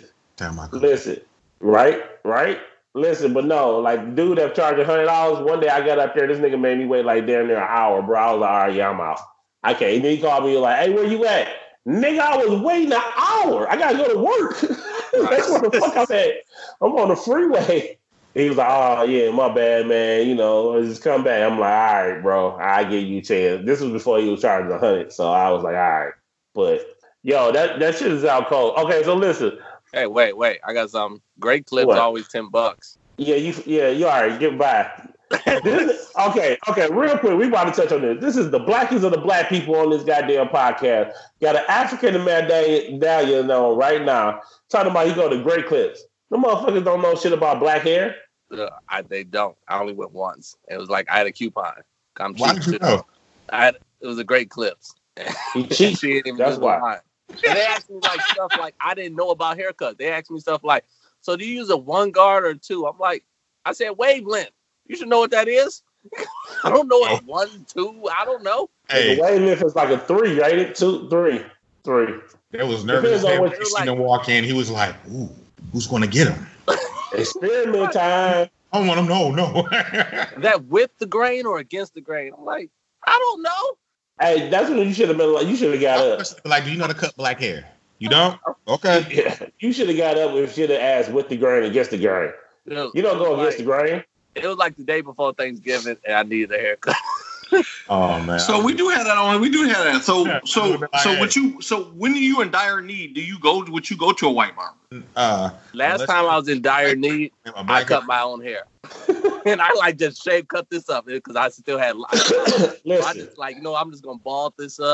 Right. Listen, but no, like, dude that charged $100. One day I got up there, this nigga made me wait like damn near an hour, bro. I was like, all right, yeah, I'm out. Okay, and then he called me like, hey, where you at? Nigga, I was waiting an hour. I gotta go to work. That's what the fuck I'm at. I'm on the freeway. He was like, oh yeah, my bad, man. Just come back. I'm like, all right, bro. I give you a chance. This was before he was charging $100, so I was like, all right. But yo, that shit is out cold. Okay, so listen. Hey, wait. I got something. Great clips, always $10. Yeah, you all right. Get by. Okay. Real quick, we about to touch on this. This is the blackest of the black people on this goddamn podcast. Got an African medallion on right now talking about he go to Great Clips. The motherfuckers don't know shit about black hair. They don't. I only went once. It was like I had a coupon. I'm cheap. Why did you know? It was a Great Clips. He cheap. That's why. And they asked me like stuff like I didn't know about haircuts. They asked me stuff like, so do you use a 1 guard or 2? I'm like, I said wavelength. You should know what that is. I don't know what 1, 2. I don't know. Hey, the wavelength is like a 3, right? 2, 3. There was nervous. When he seen him walk in, he was like, ooh, who's going to get him? Experiment time. I don't want him. No. That with the grain or against the grain? I'm like, I don't know. Hey, that's what you should have been like. You should have got up. Like, do you know how to cut black hair? You don't? Okay. Yeah, you should have got up and should have asked with the grain, against the grain. You don't go against the grain. It was like the day before Thanksgiving, and I needed a haircut. Oh man! So we do have that on. We do have that. So when are you in dire need? Would you go to a white barber? Last time I was in dire need, I cut my own hair, and I cut this up because I still had. I just I'm just gonna bald this up.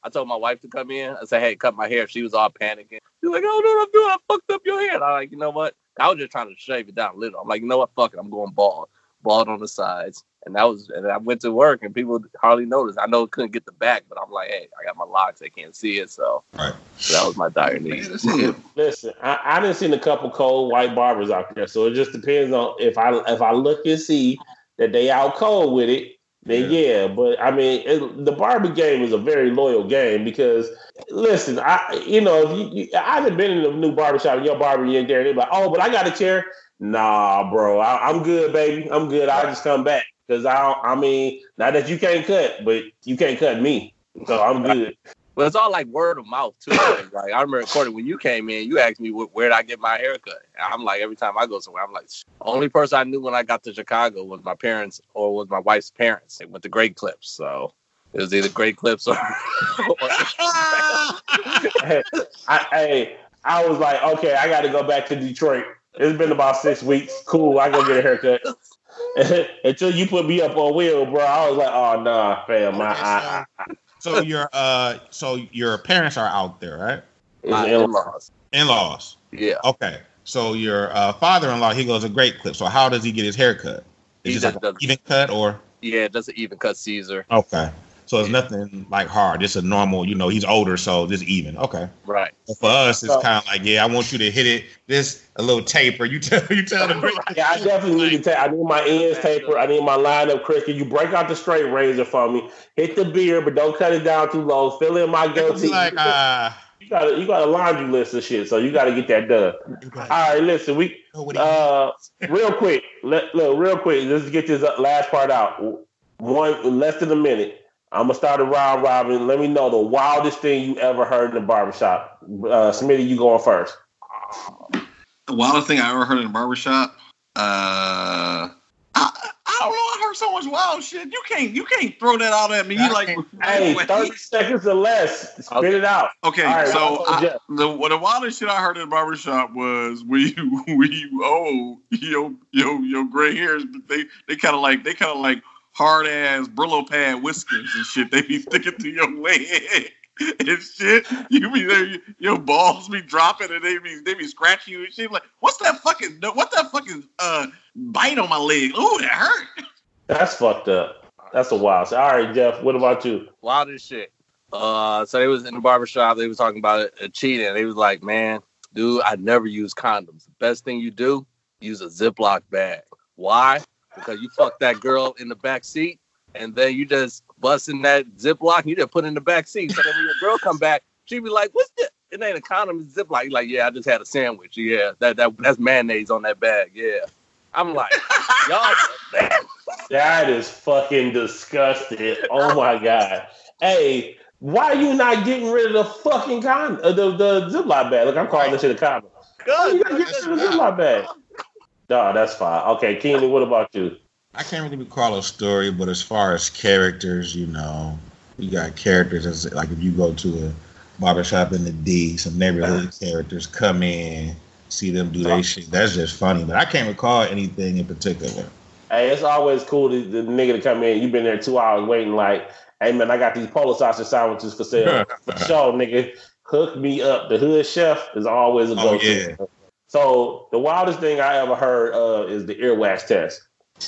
I told my wife to come in. I said, hey, cut my hair. She was all panicking. She's like, oh, no, I'm doing. I fucked up your hair. And I'm like, you know what? I was just trying to shave it down a little. I'm like, you know what? Fuck it. I'm going bald on the sides. And I went to work and people hardly noticed. I know it couldn't get the back, but I'm like, hey, I got my locks. They can't see it. So, so that was my dire need. Listen, I done seen a couple cold white barbers out there. So it just depends on if I look and see that they out cold with it, then yeah. But I mean, the barber game is a very loyal game because listen, I haven't been in a new barbershop and your barber you in there. They're like, oh, but I got a chair. Nah, bro, I'm good, baby. I'm good. I'll just come back because I mean, not that you can't cut, but you can't cut me, so I'm good. Well, it's all like word of mouth too. Like I remember, Courtney, when you came in, you asked me where did I get my haircut. And I'm like, every time I go somewhere, I'm like, only person I knew when I got to Chicago was my parents or was my wife's parents. They went to Great Clips, so it was either Great Clips or. I was like, okay, I got to go back to Detroit. It's been about 6 weeks. Cool, I go get a haircut. Until you put me up on wheel, bro. I was like, oh nah, fam. So your parents are out there, right? My in-laws. In-laws. Yeah. Okay. So your father-in-law, he goes to Great Clip. So how does he get his haircut? Is it like an even cut or? Yeah, just an even cut Caesar. Okay. So it's nothing like hard. Just a normal, he's older, so just even. Okay. Right. But for us, it's kind of like, I want you to hit it. This a little taper. You tell the Yeah, I definitely need to take. I need my ends taper. I need my lineup cricket. You break out the straight razor for me. Hit the beard, but don't cut it down too low. Fill in my goatee. Like, you got a laundry list of shit, so you got to get that done. All right, listen, real quick. Real quick. Let's get this last part out. Less than a minute. I'm going to start a round robin. Let me know the wildest thing you ever heard in the barbershop. Smitty, you going first. The wildest thing I ever heard in a barbershop? I don't know. I heard so much wild shit. You can't throw that out at me. You like, hey, 30 seconds or less. Spit it out. Okay, right, so the wildest shit I heard in the barbershop was when you owe your gray hairs, but they kind of like hard ass Brillo pad whiskers and shit. They be sticking to your leg and shit. You be there, your balls be dropping and they be scratching you and shit. Like, what's that fucking bite on my leg? Ooh, that hurt. That's fucked up. That's a wild. All right, Jeff. What about you? Wildest shit. So they was in the barbershop. They was talking about cheating. They was like, man, dude, I never use condoms. The best thing you do, use a Ziploc bag. Why? Because you fuck that girl in the back seat, and then you just bust in that Ziploc, and you just put it in the back seat. So then when your girl come back, she be like, "What's this? It ain't a condom, it's Ziploc." You're like, "Yeah, I just had a sandwich. Yeah, that's mayonnaise on that bag. Yeah." I'm like, y'all, that is fucking disgusting. Oh my god. Hey, why are you not getting rid of the fucking condom, the Ziploc bag? Look, I'm calling this shit a condom. Good. You gotta get rid of the Ziploc bag. No, that's fine. Okay, Keenan, what about you? I can't really recall a story, but as far as characters, you got characters as like if you go to a barbershop in the D, some neighborhood characters come in, see them do their shit. That's just funny, but I can't recall anything in particular. Hey, it's always cool the nigga to come in. You've been there 2 hours waiting, like, hey man, I got these polo sausage sandwiches for sale. For sure, nigga. Hook me up. The hood chef is always a go-to. Yeah. So the wildest thing I ever heard is the earwax test.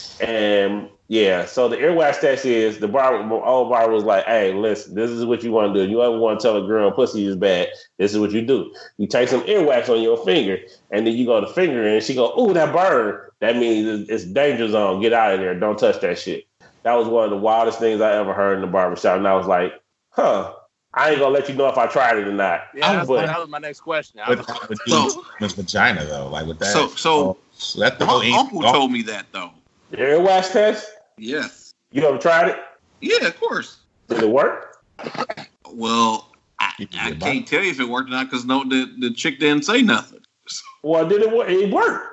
And yeah, so the earwax test is old barber was like, hey, listen, this is what you want to do. You ever want to tell a girl pussy is bad, this is what you do. You take some earwax on your finger, and then you go to finger and she go, ooh, that burn. That means it's danger zone. Get out of there. Don't touch that shit. That was one of the wildest things I ever heard in the barbershop. And I was like, I ain't gonna let you know if I tried it or not. Yeah, that was my next question. With vagina though, like with that. So that the uncle told me that though. The earwax test? Yes. You ever tried it? Yeah, of course. Did it work? Well, I can't tell you if it worked or not because the chick didn't say nothing. Well, did it work? It worked.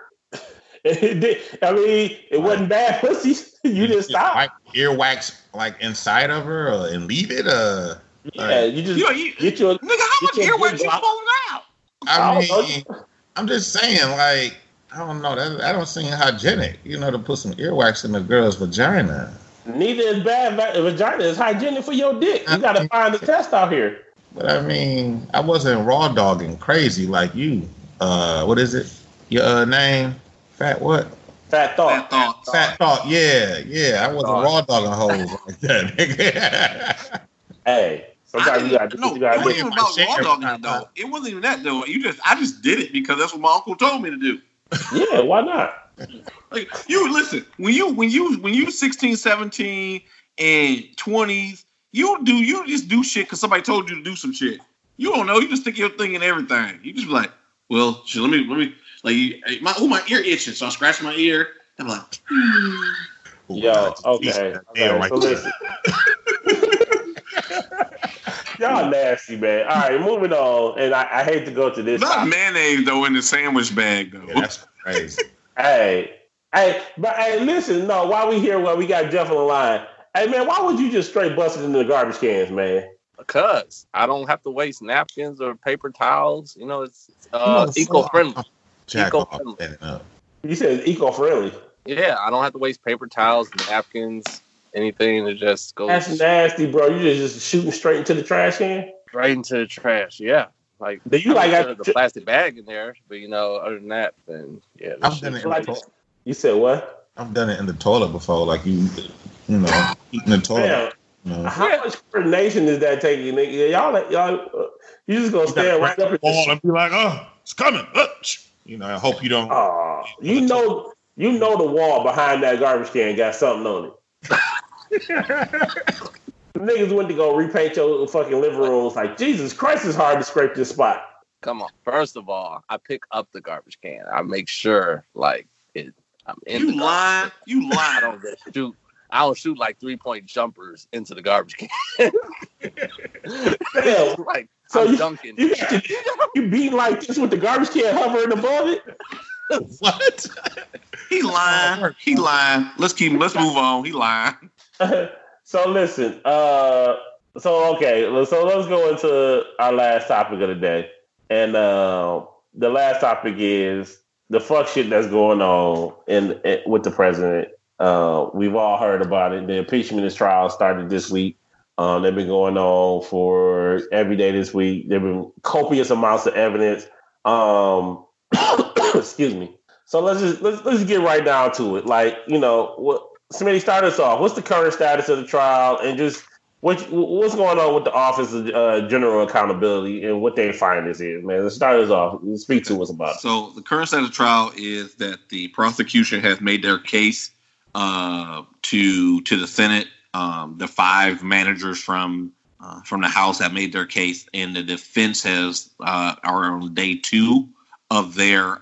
It did. I mean, it wasn't bad pussy. You just stopped. Like earwax, like inside of her, and leave it. Yeah, you just get your nigga. How much earwax you pulling out? I mean, I'm just saying, like, I don't know. That don't seem hygienic, to put some earwax in a girl's vagina. Neither is bad vagina is hygienic for your dick. You got to find the test out here. But I mean, I wasn't raw dogging crazy like you. What is it? Your name? Fat what? Fat thought. Fat thought. Yeah. I wasn't raw dogging hoes like that. Hey, sometimes you got to. No, it wasn't even about raw dogging it though. It wasn't even that though. I just did it because that's what my uncle told me to do. Yeah, why not? Like you listen, when you 16, 17 and 20s, you just do shit because somebody told you to do some shit. You don't know, you just think you're thinking everything. You just be like, well, shit, let me like my ear itching, so I scratch my ear. I'm like, yo, okay. So listen. Y'all nasty, man. All right, moving on. And I hate to go to this. Not mayonnaise though in the sandwich bag though. Yeah, that's crazy. Hey, listen, no, while we here, we got Jeff on the line. Hey, man, why would you just straight bust it into the garbage cans, man? Because I don't have to waste napkins or paper towels. You know, it's eco-friendly. Eco-friendly. You said eco-friendly. Yeah, I don't have to waste paper towels, napkins, anything to just go. That's nasty, bro. You just shooting straight into the trash can? Straight into the trash, yeah. Like, do you like the plastic bag in there? But other than that, then yeah. I've done it. You said what? I've done it in the toilet before, like you know, eating the toilet. Damn. How much coordination is that taking? Y'all, you just gonna stand right up at the wall and be like, "Oh, it's coming!" I hope you don't. You know the wall behind that garbage can got something on it. Niggas went to go repaint your fucking living room. It's like, Jesus Christ, it's hard to scrape this spot. Come on. First of all, I pick up the garbage can. I make sure, I'm in the garbage can. You lie. I don't shoot like 3-point jumpers into the garbage can. Damn. Like, so I'm dunking. You beating like this with the garbage can hovering above it? What? He lying. Let's move on. He lying. So listen, let's go into our last topic of the day. And the last topic is the fuck shit that's going on with the president. We've all heard about it. The impeachment trial started this week. They've been going on for every day this week. There've been copious amounts of evidence. Excuse me. So let's get right down to it. Like, Smitty, start us off. What's the current status of the trial, and just what's going on with the Office of General Accountability and what their findings is, man? Let's start us off. Speak to us about it. So the current status of the trial is that the prosecution has made their case to the Senate. The 5 managers from the House have made their case, and the defense are on day 2 of their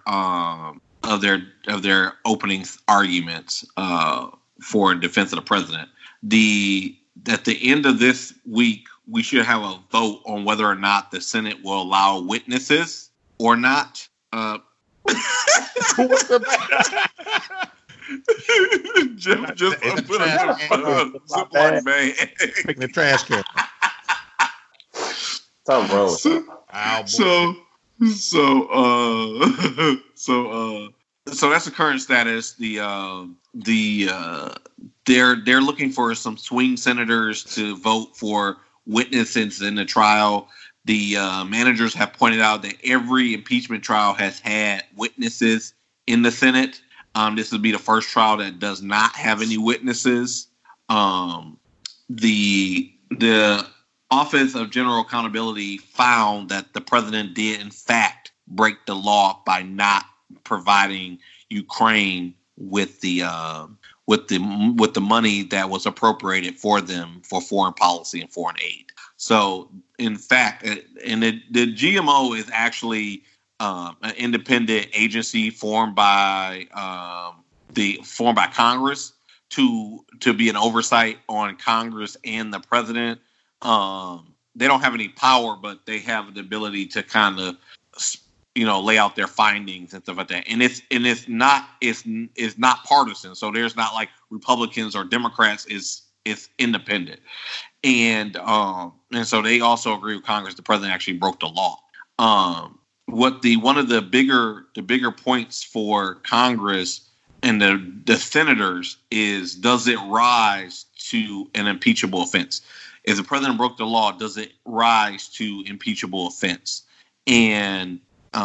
opening arguments for defense of the president. At the end of this week, we should have a vote on whether or not the Senate will allow witnesses or not. Just put a ziploc bag. Picking the trash can. Something wrong with So that's the current status. They're looking for some swing senators to vote for witnesses in the trial. The managers have pointed out that every impeachment trial has had witnesses in the Senate. This would be the first trial that does not have any witnesses. The Office of General Accountability found that the president did, in fact, break the law by not providing Ukraine with the money that was appropriated for them for foreign policy and foreign aid. So, in fact, and the GMO is actually an independent agency formed by Congress to be an oversight on Congress and the president. They don't have any power, but they have the ability to kind of, lay out their findings and stuff like that. And it's not partisan. So there's not like Republicans or Democrats. It's independent. And so they also agree with Congress. The president actually broke the law. One of the bigger points for Congress and the senators is, does it rise to an impeachable offense? If the president broke the law, does it rise to impeachable offense? And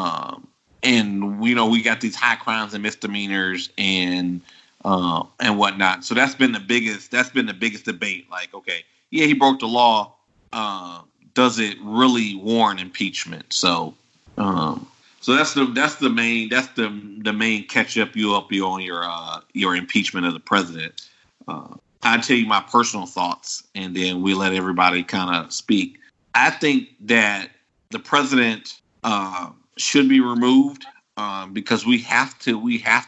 we got these high crimes and misdemeanors and whatnot. So that's been the biggest debate. Like, okay, yeah, he broke the law. Does it really warrant impeachment? So that's the main catch up you on your impeachment of the president. I'll tell you my personal thoughts, and then we let everybody kind of speak. I think that the president should be removed because we have to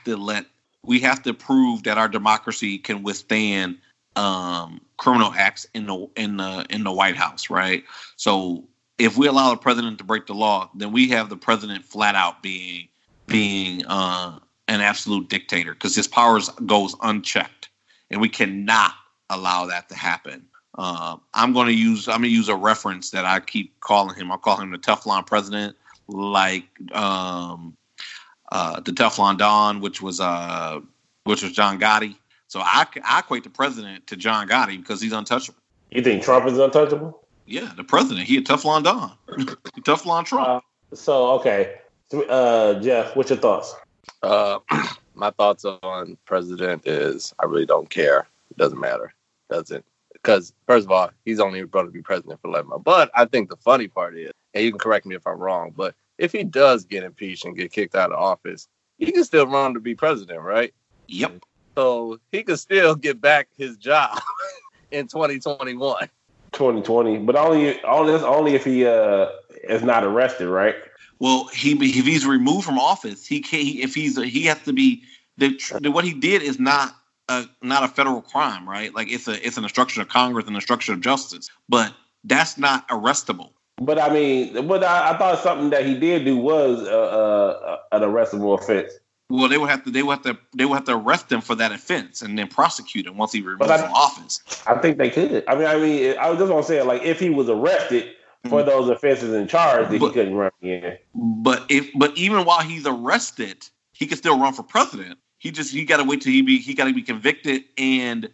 prove that our democracy can withstand criminal acts in the White House, right? So if we allow the president to break the law, then we have the president flat out being an absolute dictator because his powers goes unchecked, and we cannot allow that to happen. I'm gonna use a reference that I keep calling him. I'll call him the Teflon president, like the Teflon Don, which was John Gotti. So I equate the president to John Gotti because he's untouchable. You think Trump is untouchable? Yeah, the president. He a Teflon Don. Teflon Trump. Okay. Jeff, what's your thoughts? My thoughts on president is I really don't care. It doesn't matter. Because, first of all, he's only going to be president for 11 months. But I think the funny part is, and you can correct me if I'm wrong, but if he does get impeached and get kicked out of office, he can still run to be president, right? Yep. So he could still get back his job in 2021. 2020, but only if he is not arrested, right? Well, if he's removed from office, he has to be. What he did is not a federal crime, right? Like it's an obstruction of Congress and obstruction of justice, but that's not arrestable. But I thought something that he did do was an arrestable offense. Well, they would have to arrest him for that offense and then prosecute him once he removed from office. I think they could. I was just gonna say, like, if he was arrested for those offenses and charged, then he couldn't run again. But even while he's arrested, he can still run for president. He got to wait till he got to be convicted and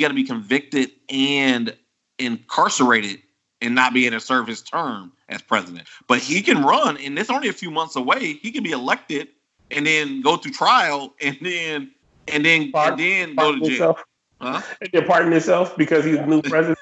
incarcerated and not be able to serve his term as president. But he can run, and it's only a few months away. He can be elected and then go through trial and then go to jail. Huh? And then pardon himself because he's the new president.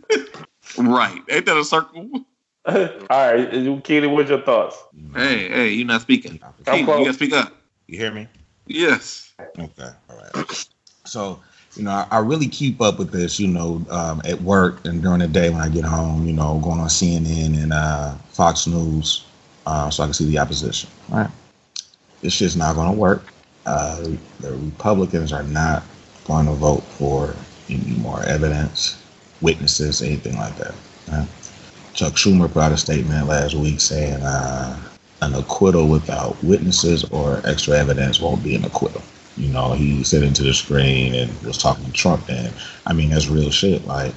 Right. Ain't that a circle? All right, Keely, what's your thoughts? Hey, you're not speaking. Keely, you gotta speak up. You hear me? Yes. Okay. All right. So, I really keep up with this, at work and during the day when I get home, going on CNN and Fox News so I can see the opposition. All right. This shit's not going to work. The Republicans are not going to vote for any more evidence, witnesses, anything like that. Right? Chuck Schumer put out a statement last week saying an acquittal without witnesses or extra evidence won't be an acquittal. He said into the screen and was talking to Trump, and that's real shit. Like,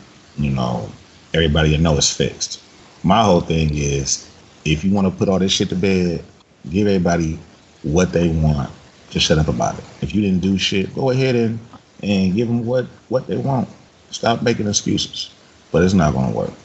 everybody is fixed. My whole thing is, if you want to put all this shit to bed, give everybody what they want. Just shut up about it. If you didn't do shit, go ahead and give them what they want. Stop making excuses. But it's not going to work.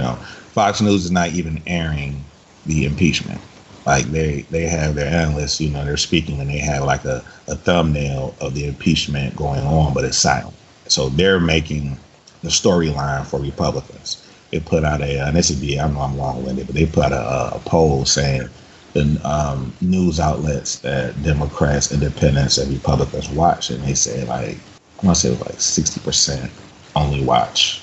Fox News is not even airing the impeachment. Like they have their analysts, they're speaking and they have like a thumbnail of the impeachment going on, but it's silent. So they're making the storyline for Republicans. They put out I know I'm long-winded, but they put out a poll saying the news outlets that Democrats, Independents, and Republicans watch, and they say I want to say 60% only watch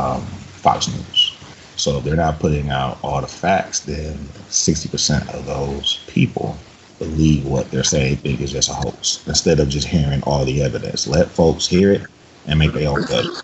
Fox News. So if they're not putting out all the facts, then 60% of those people believe what they're saying, think is just a hoax, instead of just hearing all the evidence. Let folks hear it and make their own judgment.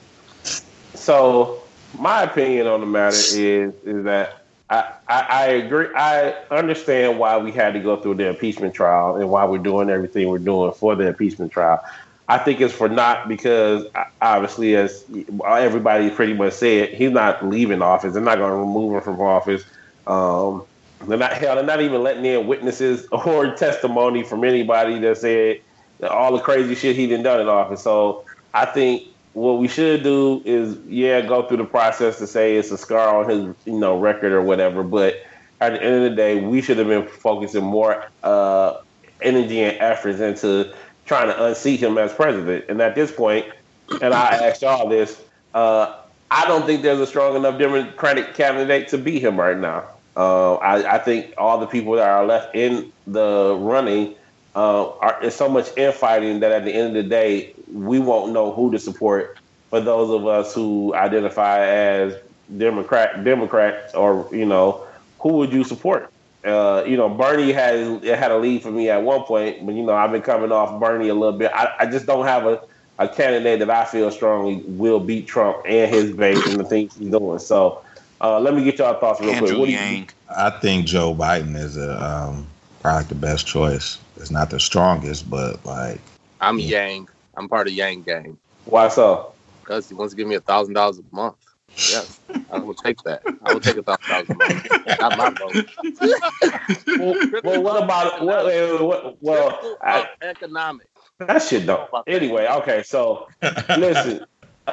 So my opinion on the matter is that I agree. I understand why we had to go through the impeachment trial and why we're doing everything we're doing for the impeachment trial. I think it's for not because, obviously, as everybody pretty much said, he's not leaving office. They're not going to remove him from office. They're not even letting in witnesses or testimony from anybody that said all the crazy shit he done in office. So I think what we should do is, go through the process to say it's a scar on his, record or whatever. But at the end of the day, we should have been focusing more energy and efforts into trying to unseat him as president. And at this point, and I asked y'all this, I don't think there's a strong enough Democratic candidate to beat him right now. I think all the people that are left in the running is so much infighting that at the end of the day, we won't know who to support for those of us who identify as Democrats, or who would you support? Bernie had a lead for me at one point, but I've been coming off Bernie a little bit. I just don't have a candidate that I feel strongly will beat Trump and his base and the things he's doing. So let me get y'all thoughts real quick. What do you think? I think Joe Biden is probably the best choice. It's not the strongest, but I'm Yang. I'm part of Yang gang. Why so? Because he wants to give me $1,000 a month. Yes, I will take that. I will take $1,000 a month. Not my vote. well, what about economics? That shit don't. Anyway, okay. So listen.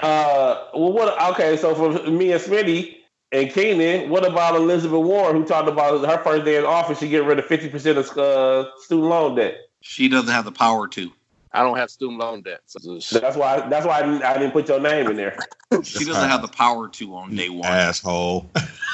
So for me and Smitty and Keenan, what about Elizabeth Warren, who talked about her first day in office, she get rid of 50% of student loan debt? She doesn't have the power to. I don't have student loan debt. So that's why I didn't put your name in there. She doesn't have the power to on day one. Asshole.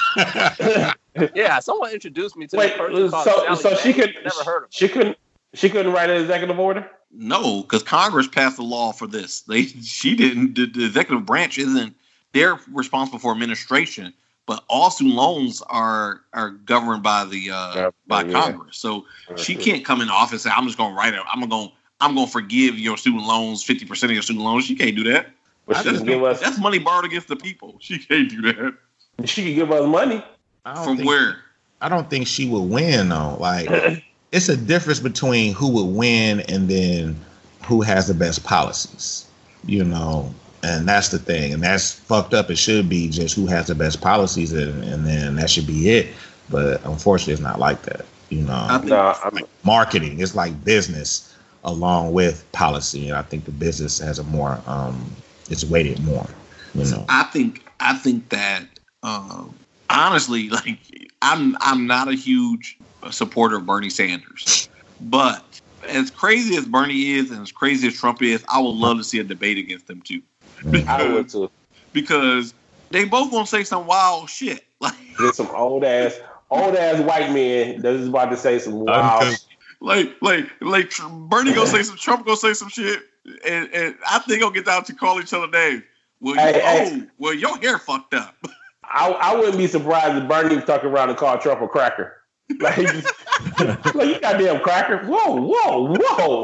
Yeah, someone introduced me to the person called so she could never heard of her. She couldn't write an executive order? No, because Congress passed the law for this. She didn't. The executive branch isn't. They're responsible for administration, but all student loans are governed by the Congress. So she can't come into office and say, "I'm just going to write it. I'm going to forgive your student loans, 50% of your student loans." She can't do that. But that's money borrowed against the people. She can't do that. She can give us money. From where? I don't think she would win though. It's a difference between who would win and then who has the best policies, and that's the thing. And that's fucked up. It should be just who has the best policies and then that should be it. But unfortunately, it's not like that. Marketing is like business along with policy. And I think the business has a more, it's weighted more, I think that, honestly, I'm not a huge supporter of Bernie Sanders, but as crazy as Bernie is and as crazy as Trump is, I would love to see a debate against them too. I would too, because they both gonna say some wild shit. There's some old ass white men that's about to say some wild shit. Like Bernie gonna say some, Trump gonna say some shit, and I think gonna get down to call each other names. Well, your hair fucked up. I wouldn't be surprised if Bernie was talking around and called Trump a cracker. Like you goddamn cracker. Whoa.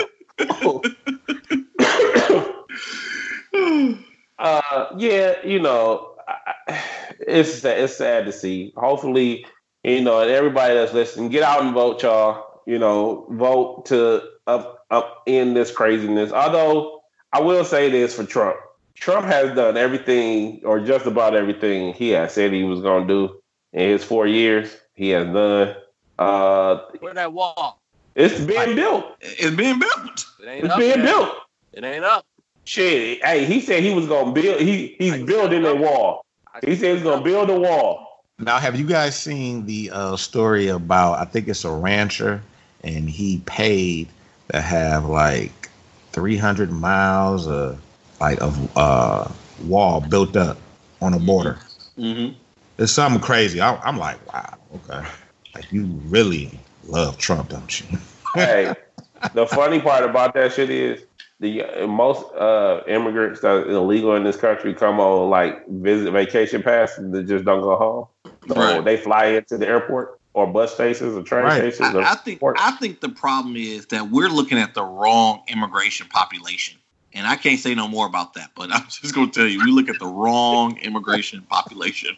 It's sad to see. Hopefully, and everybody that's listening, get out and vote, y'all. Vote to up end this craziness. Although I will say this for Trump. Trump has done everything, or just about everything, he has said he was going to do in his 4 years. He has done. Where that wall? It's being built. It's being built. It's being built. It ain't up. Shit. Hey, he said he was going to build. He's building a wall. He said he's going to build a wall. Now, have you guys seen the story about? I think it's a rancher, and he paid to have 300 miles of wall built up on a border. Mm-hmm. It's something crazy. I'm like, wow, okay. You really love Trump, don't you? Hey, the funny part about that shit is most immigrants that are illegal in this country come on visit vacation passes that just don't go home. So they fly into the airport or bus stations or train stations. I think the problem is that we're looking at the wrong immigration population. And I can't say no more about that, but I'm just going to tell you, we look at the wrong immigration population.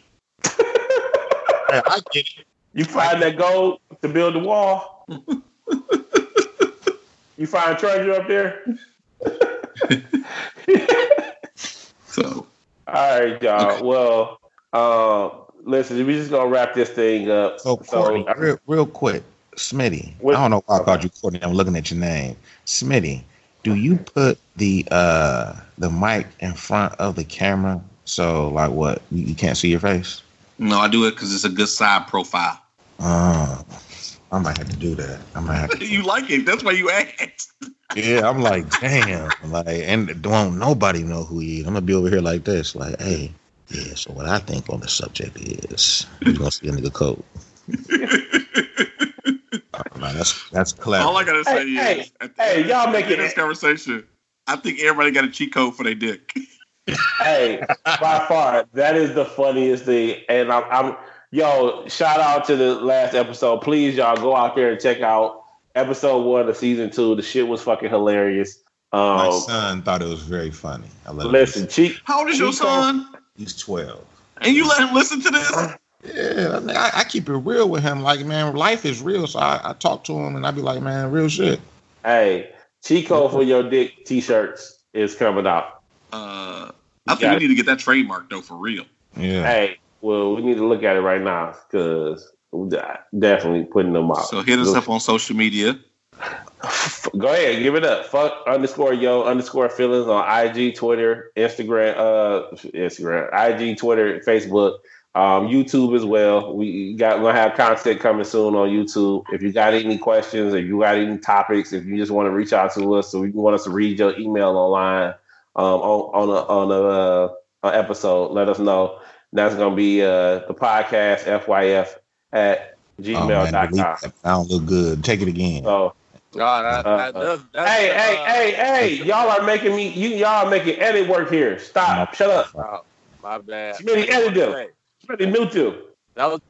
I get it. You find that gold to build the wall? You find treasure up there? So. All right, y'all. Okay. Well, listen, we're just going to wrap this thing up. So Courtney, real quick, Smitty. I don't know why I called you Courtney. I'm looking at your name. Smitty. Do you put the mic in front of the camera so like what you can't see your face? No, I do it because it's a good side profile. I might have to do that. I might have to. You like it? That's why you asked. Yeah, I'm like, damn, like, and don't nobody know who he is. I'm gonna be over here like this, like, hey, yeah. So what I think on the subject is, you gonna see a nigga code. Man, that's clever. All I gotta say is, y'all making this conversation. I think everybody got a cheat code for their dick. Hey, by far, that is the funniest thing. And I'm shout out to the last episode. Please, y'all, go out there and check out episode 1 of season 2. The shit was fucking hilarious. My son thought it was very funny. Listen, how old is your son? He's 12. And you let him listen to this? Yeah, I keep it real with him. Like, man, life is real. So I talk to him and I be like, man, real shit. Hey, Chico for your dick t-shirts is coming out. I think we need to get that trademark though, for real. Yeah. Hey, well, we need to look at it right now because we're definitely putting them out. So hit us up on social media. Go ahead, give it up. Fuck _yo_ feelings on IG, Twitter, Instagram, IG, Twitter, Facebook. YouTube as well. We're gonna have content coming soon on YouTube. If you got any questions, if you got any topics, if you just want to reach out to us, so you want us to read your email online on an episode, let us know. That's gonna be the podcast fyf@gmail.com. That don't look good. Take it again. So, hey! Y'all are making me. Y'all are making edit work here. Stop. Shut up. Oh, my bad. Smitty, edit them. Smitty, mute you. That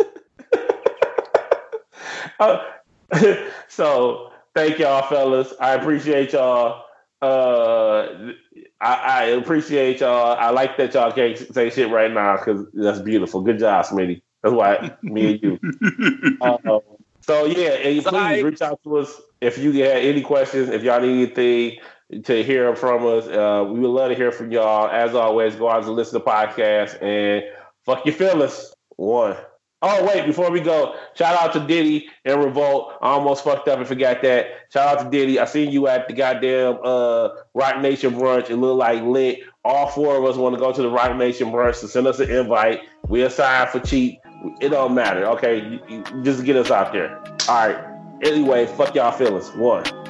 was. So thank y'all, fellas. I appreciate y'all. I appreciate y'all. I like that y'all can't say shit right now because that's beautiful. Good job, Smitty. That's why me and you. So yeah, and please reach out to us if you had any questions. If y'all need anything to hear from us, we would love to hear from y'all. As always, go out and listen to the podcast and fuck your feelings. 1. Oh wait, before we go, shout out to Diddy and Revolt. I almost fucked up and forgot that. Shout out to Diddy. I seen you at the goddamn Rock Nation brunch. It looked like lit. All 4 of us want to go to the Rock Nation brunch, so send us an invite. We'll sign for cheap. It don't matter. Okay, you just get us out there. All right. Anyway, fuck y'all feelings. 1.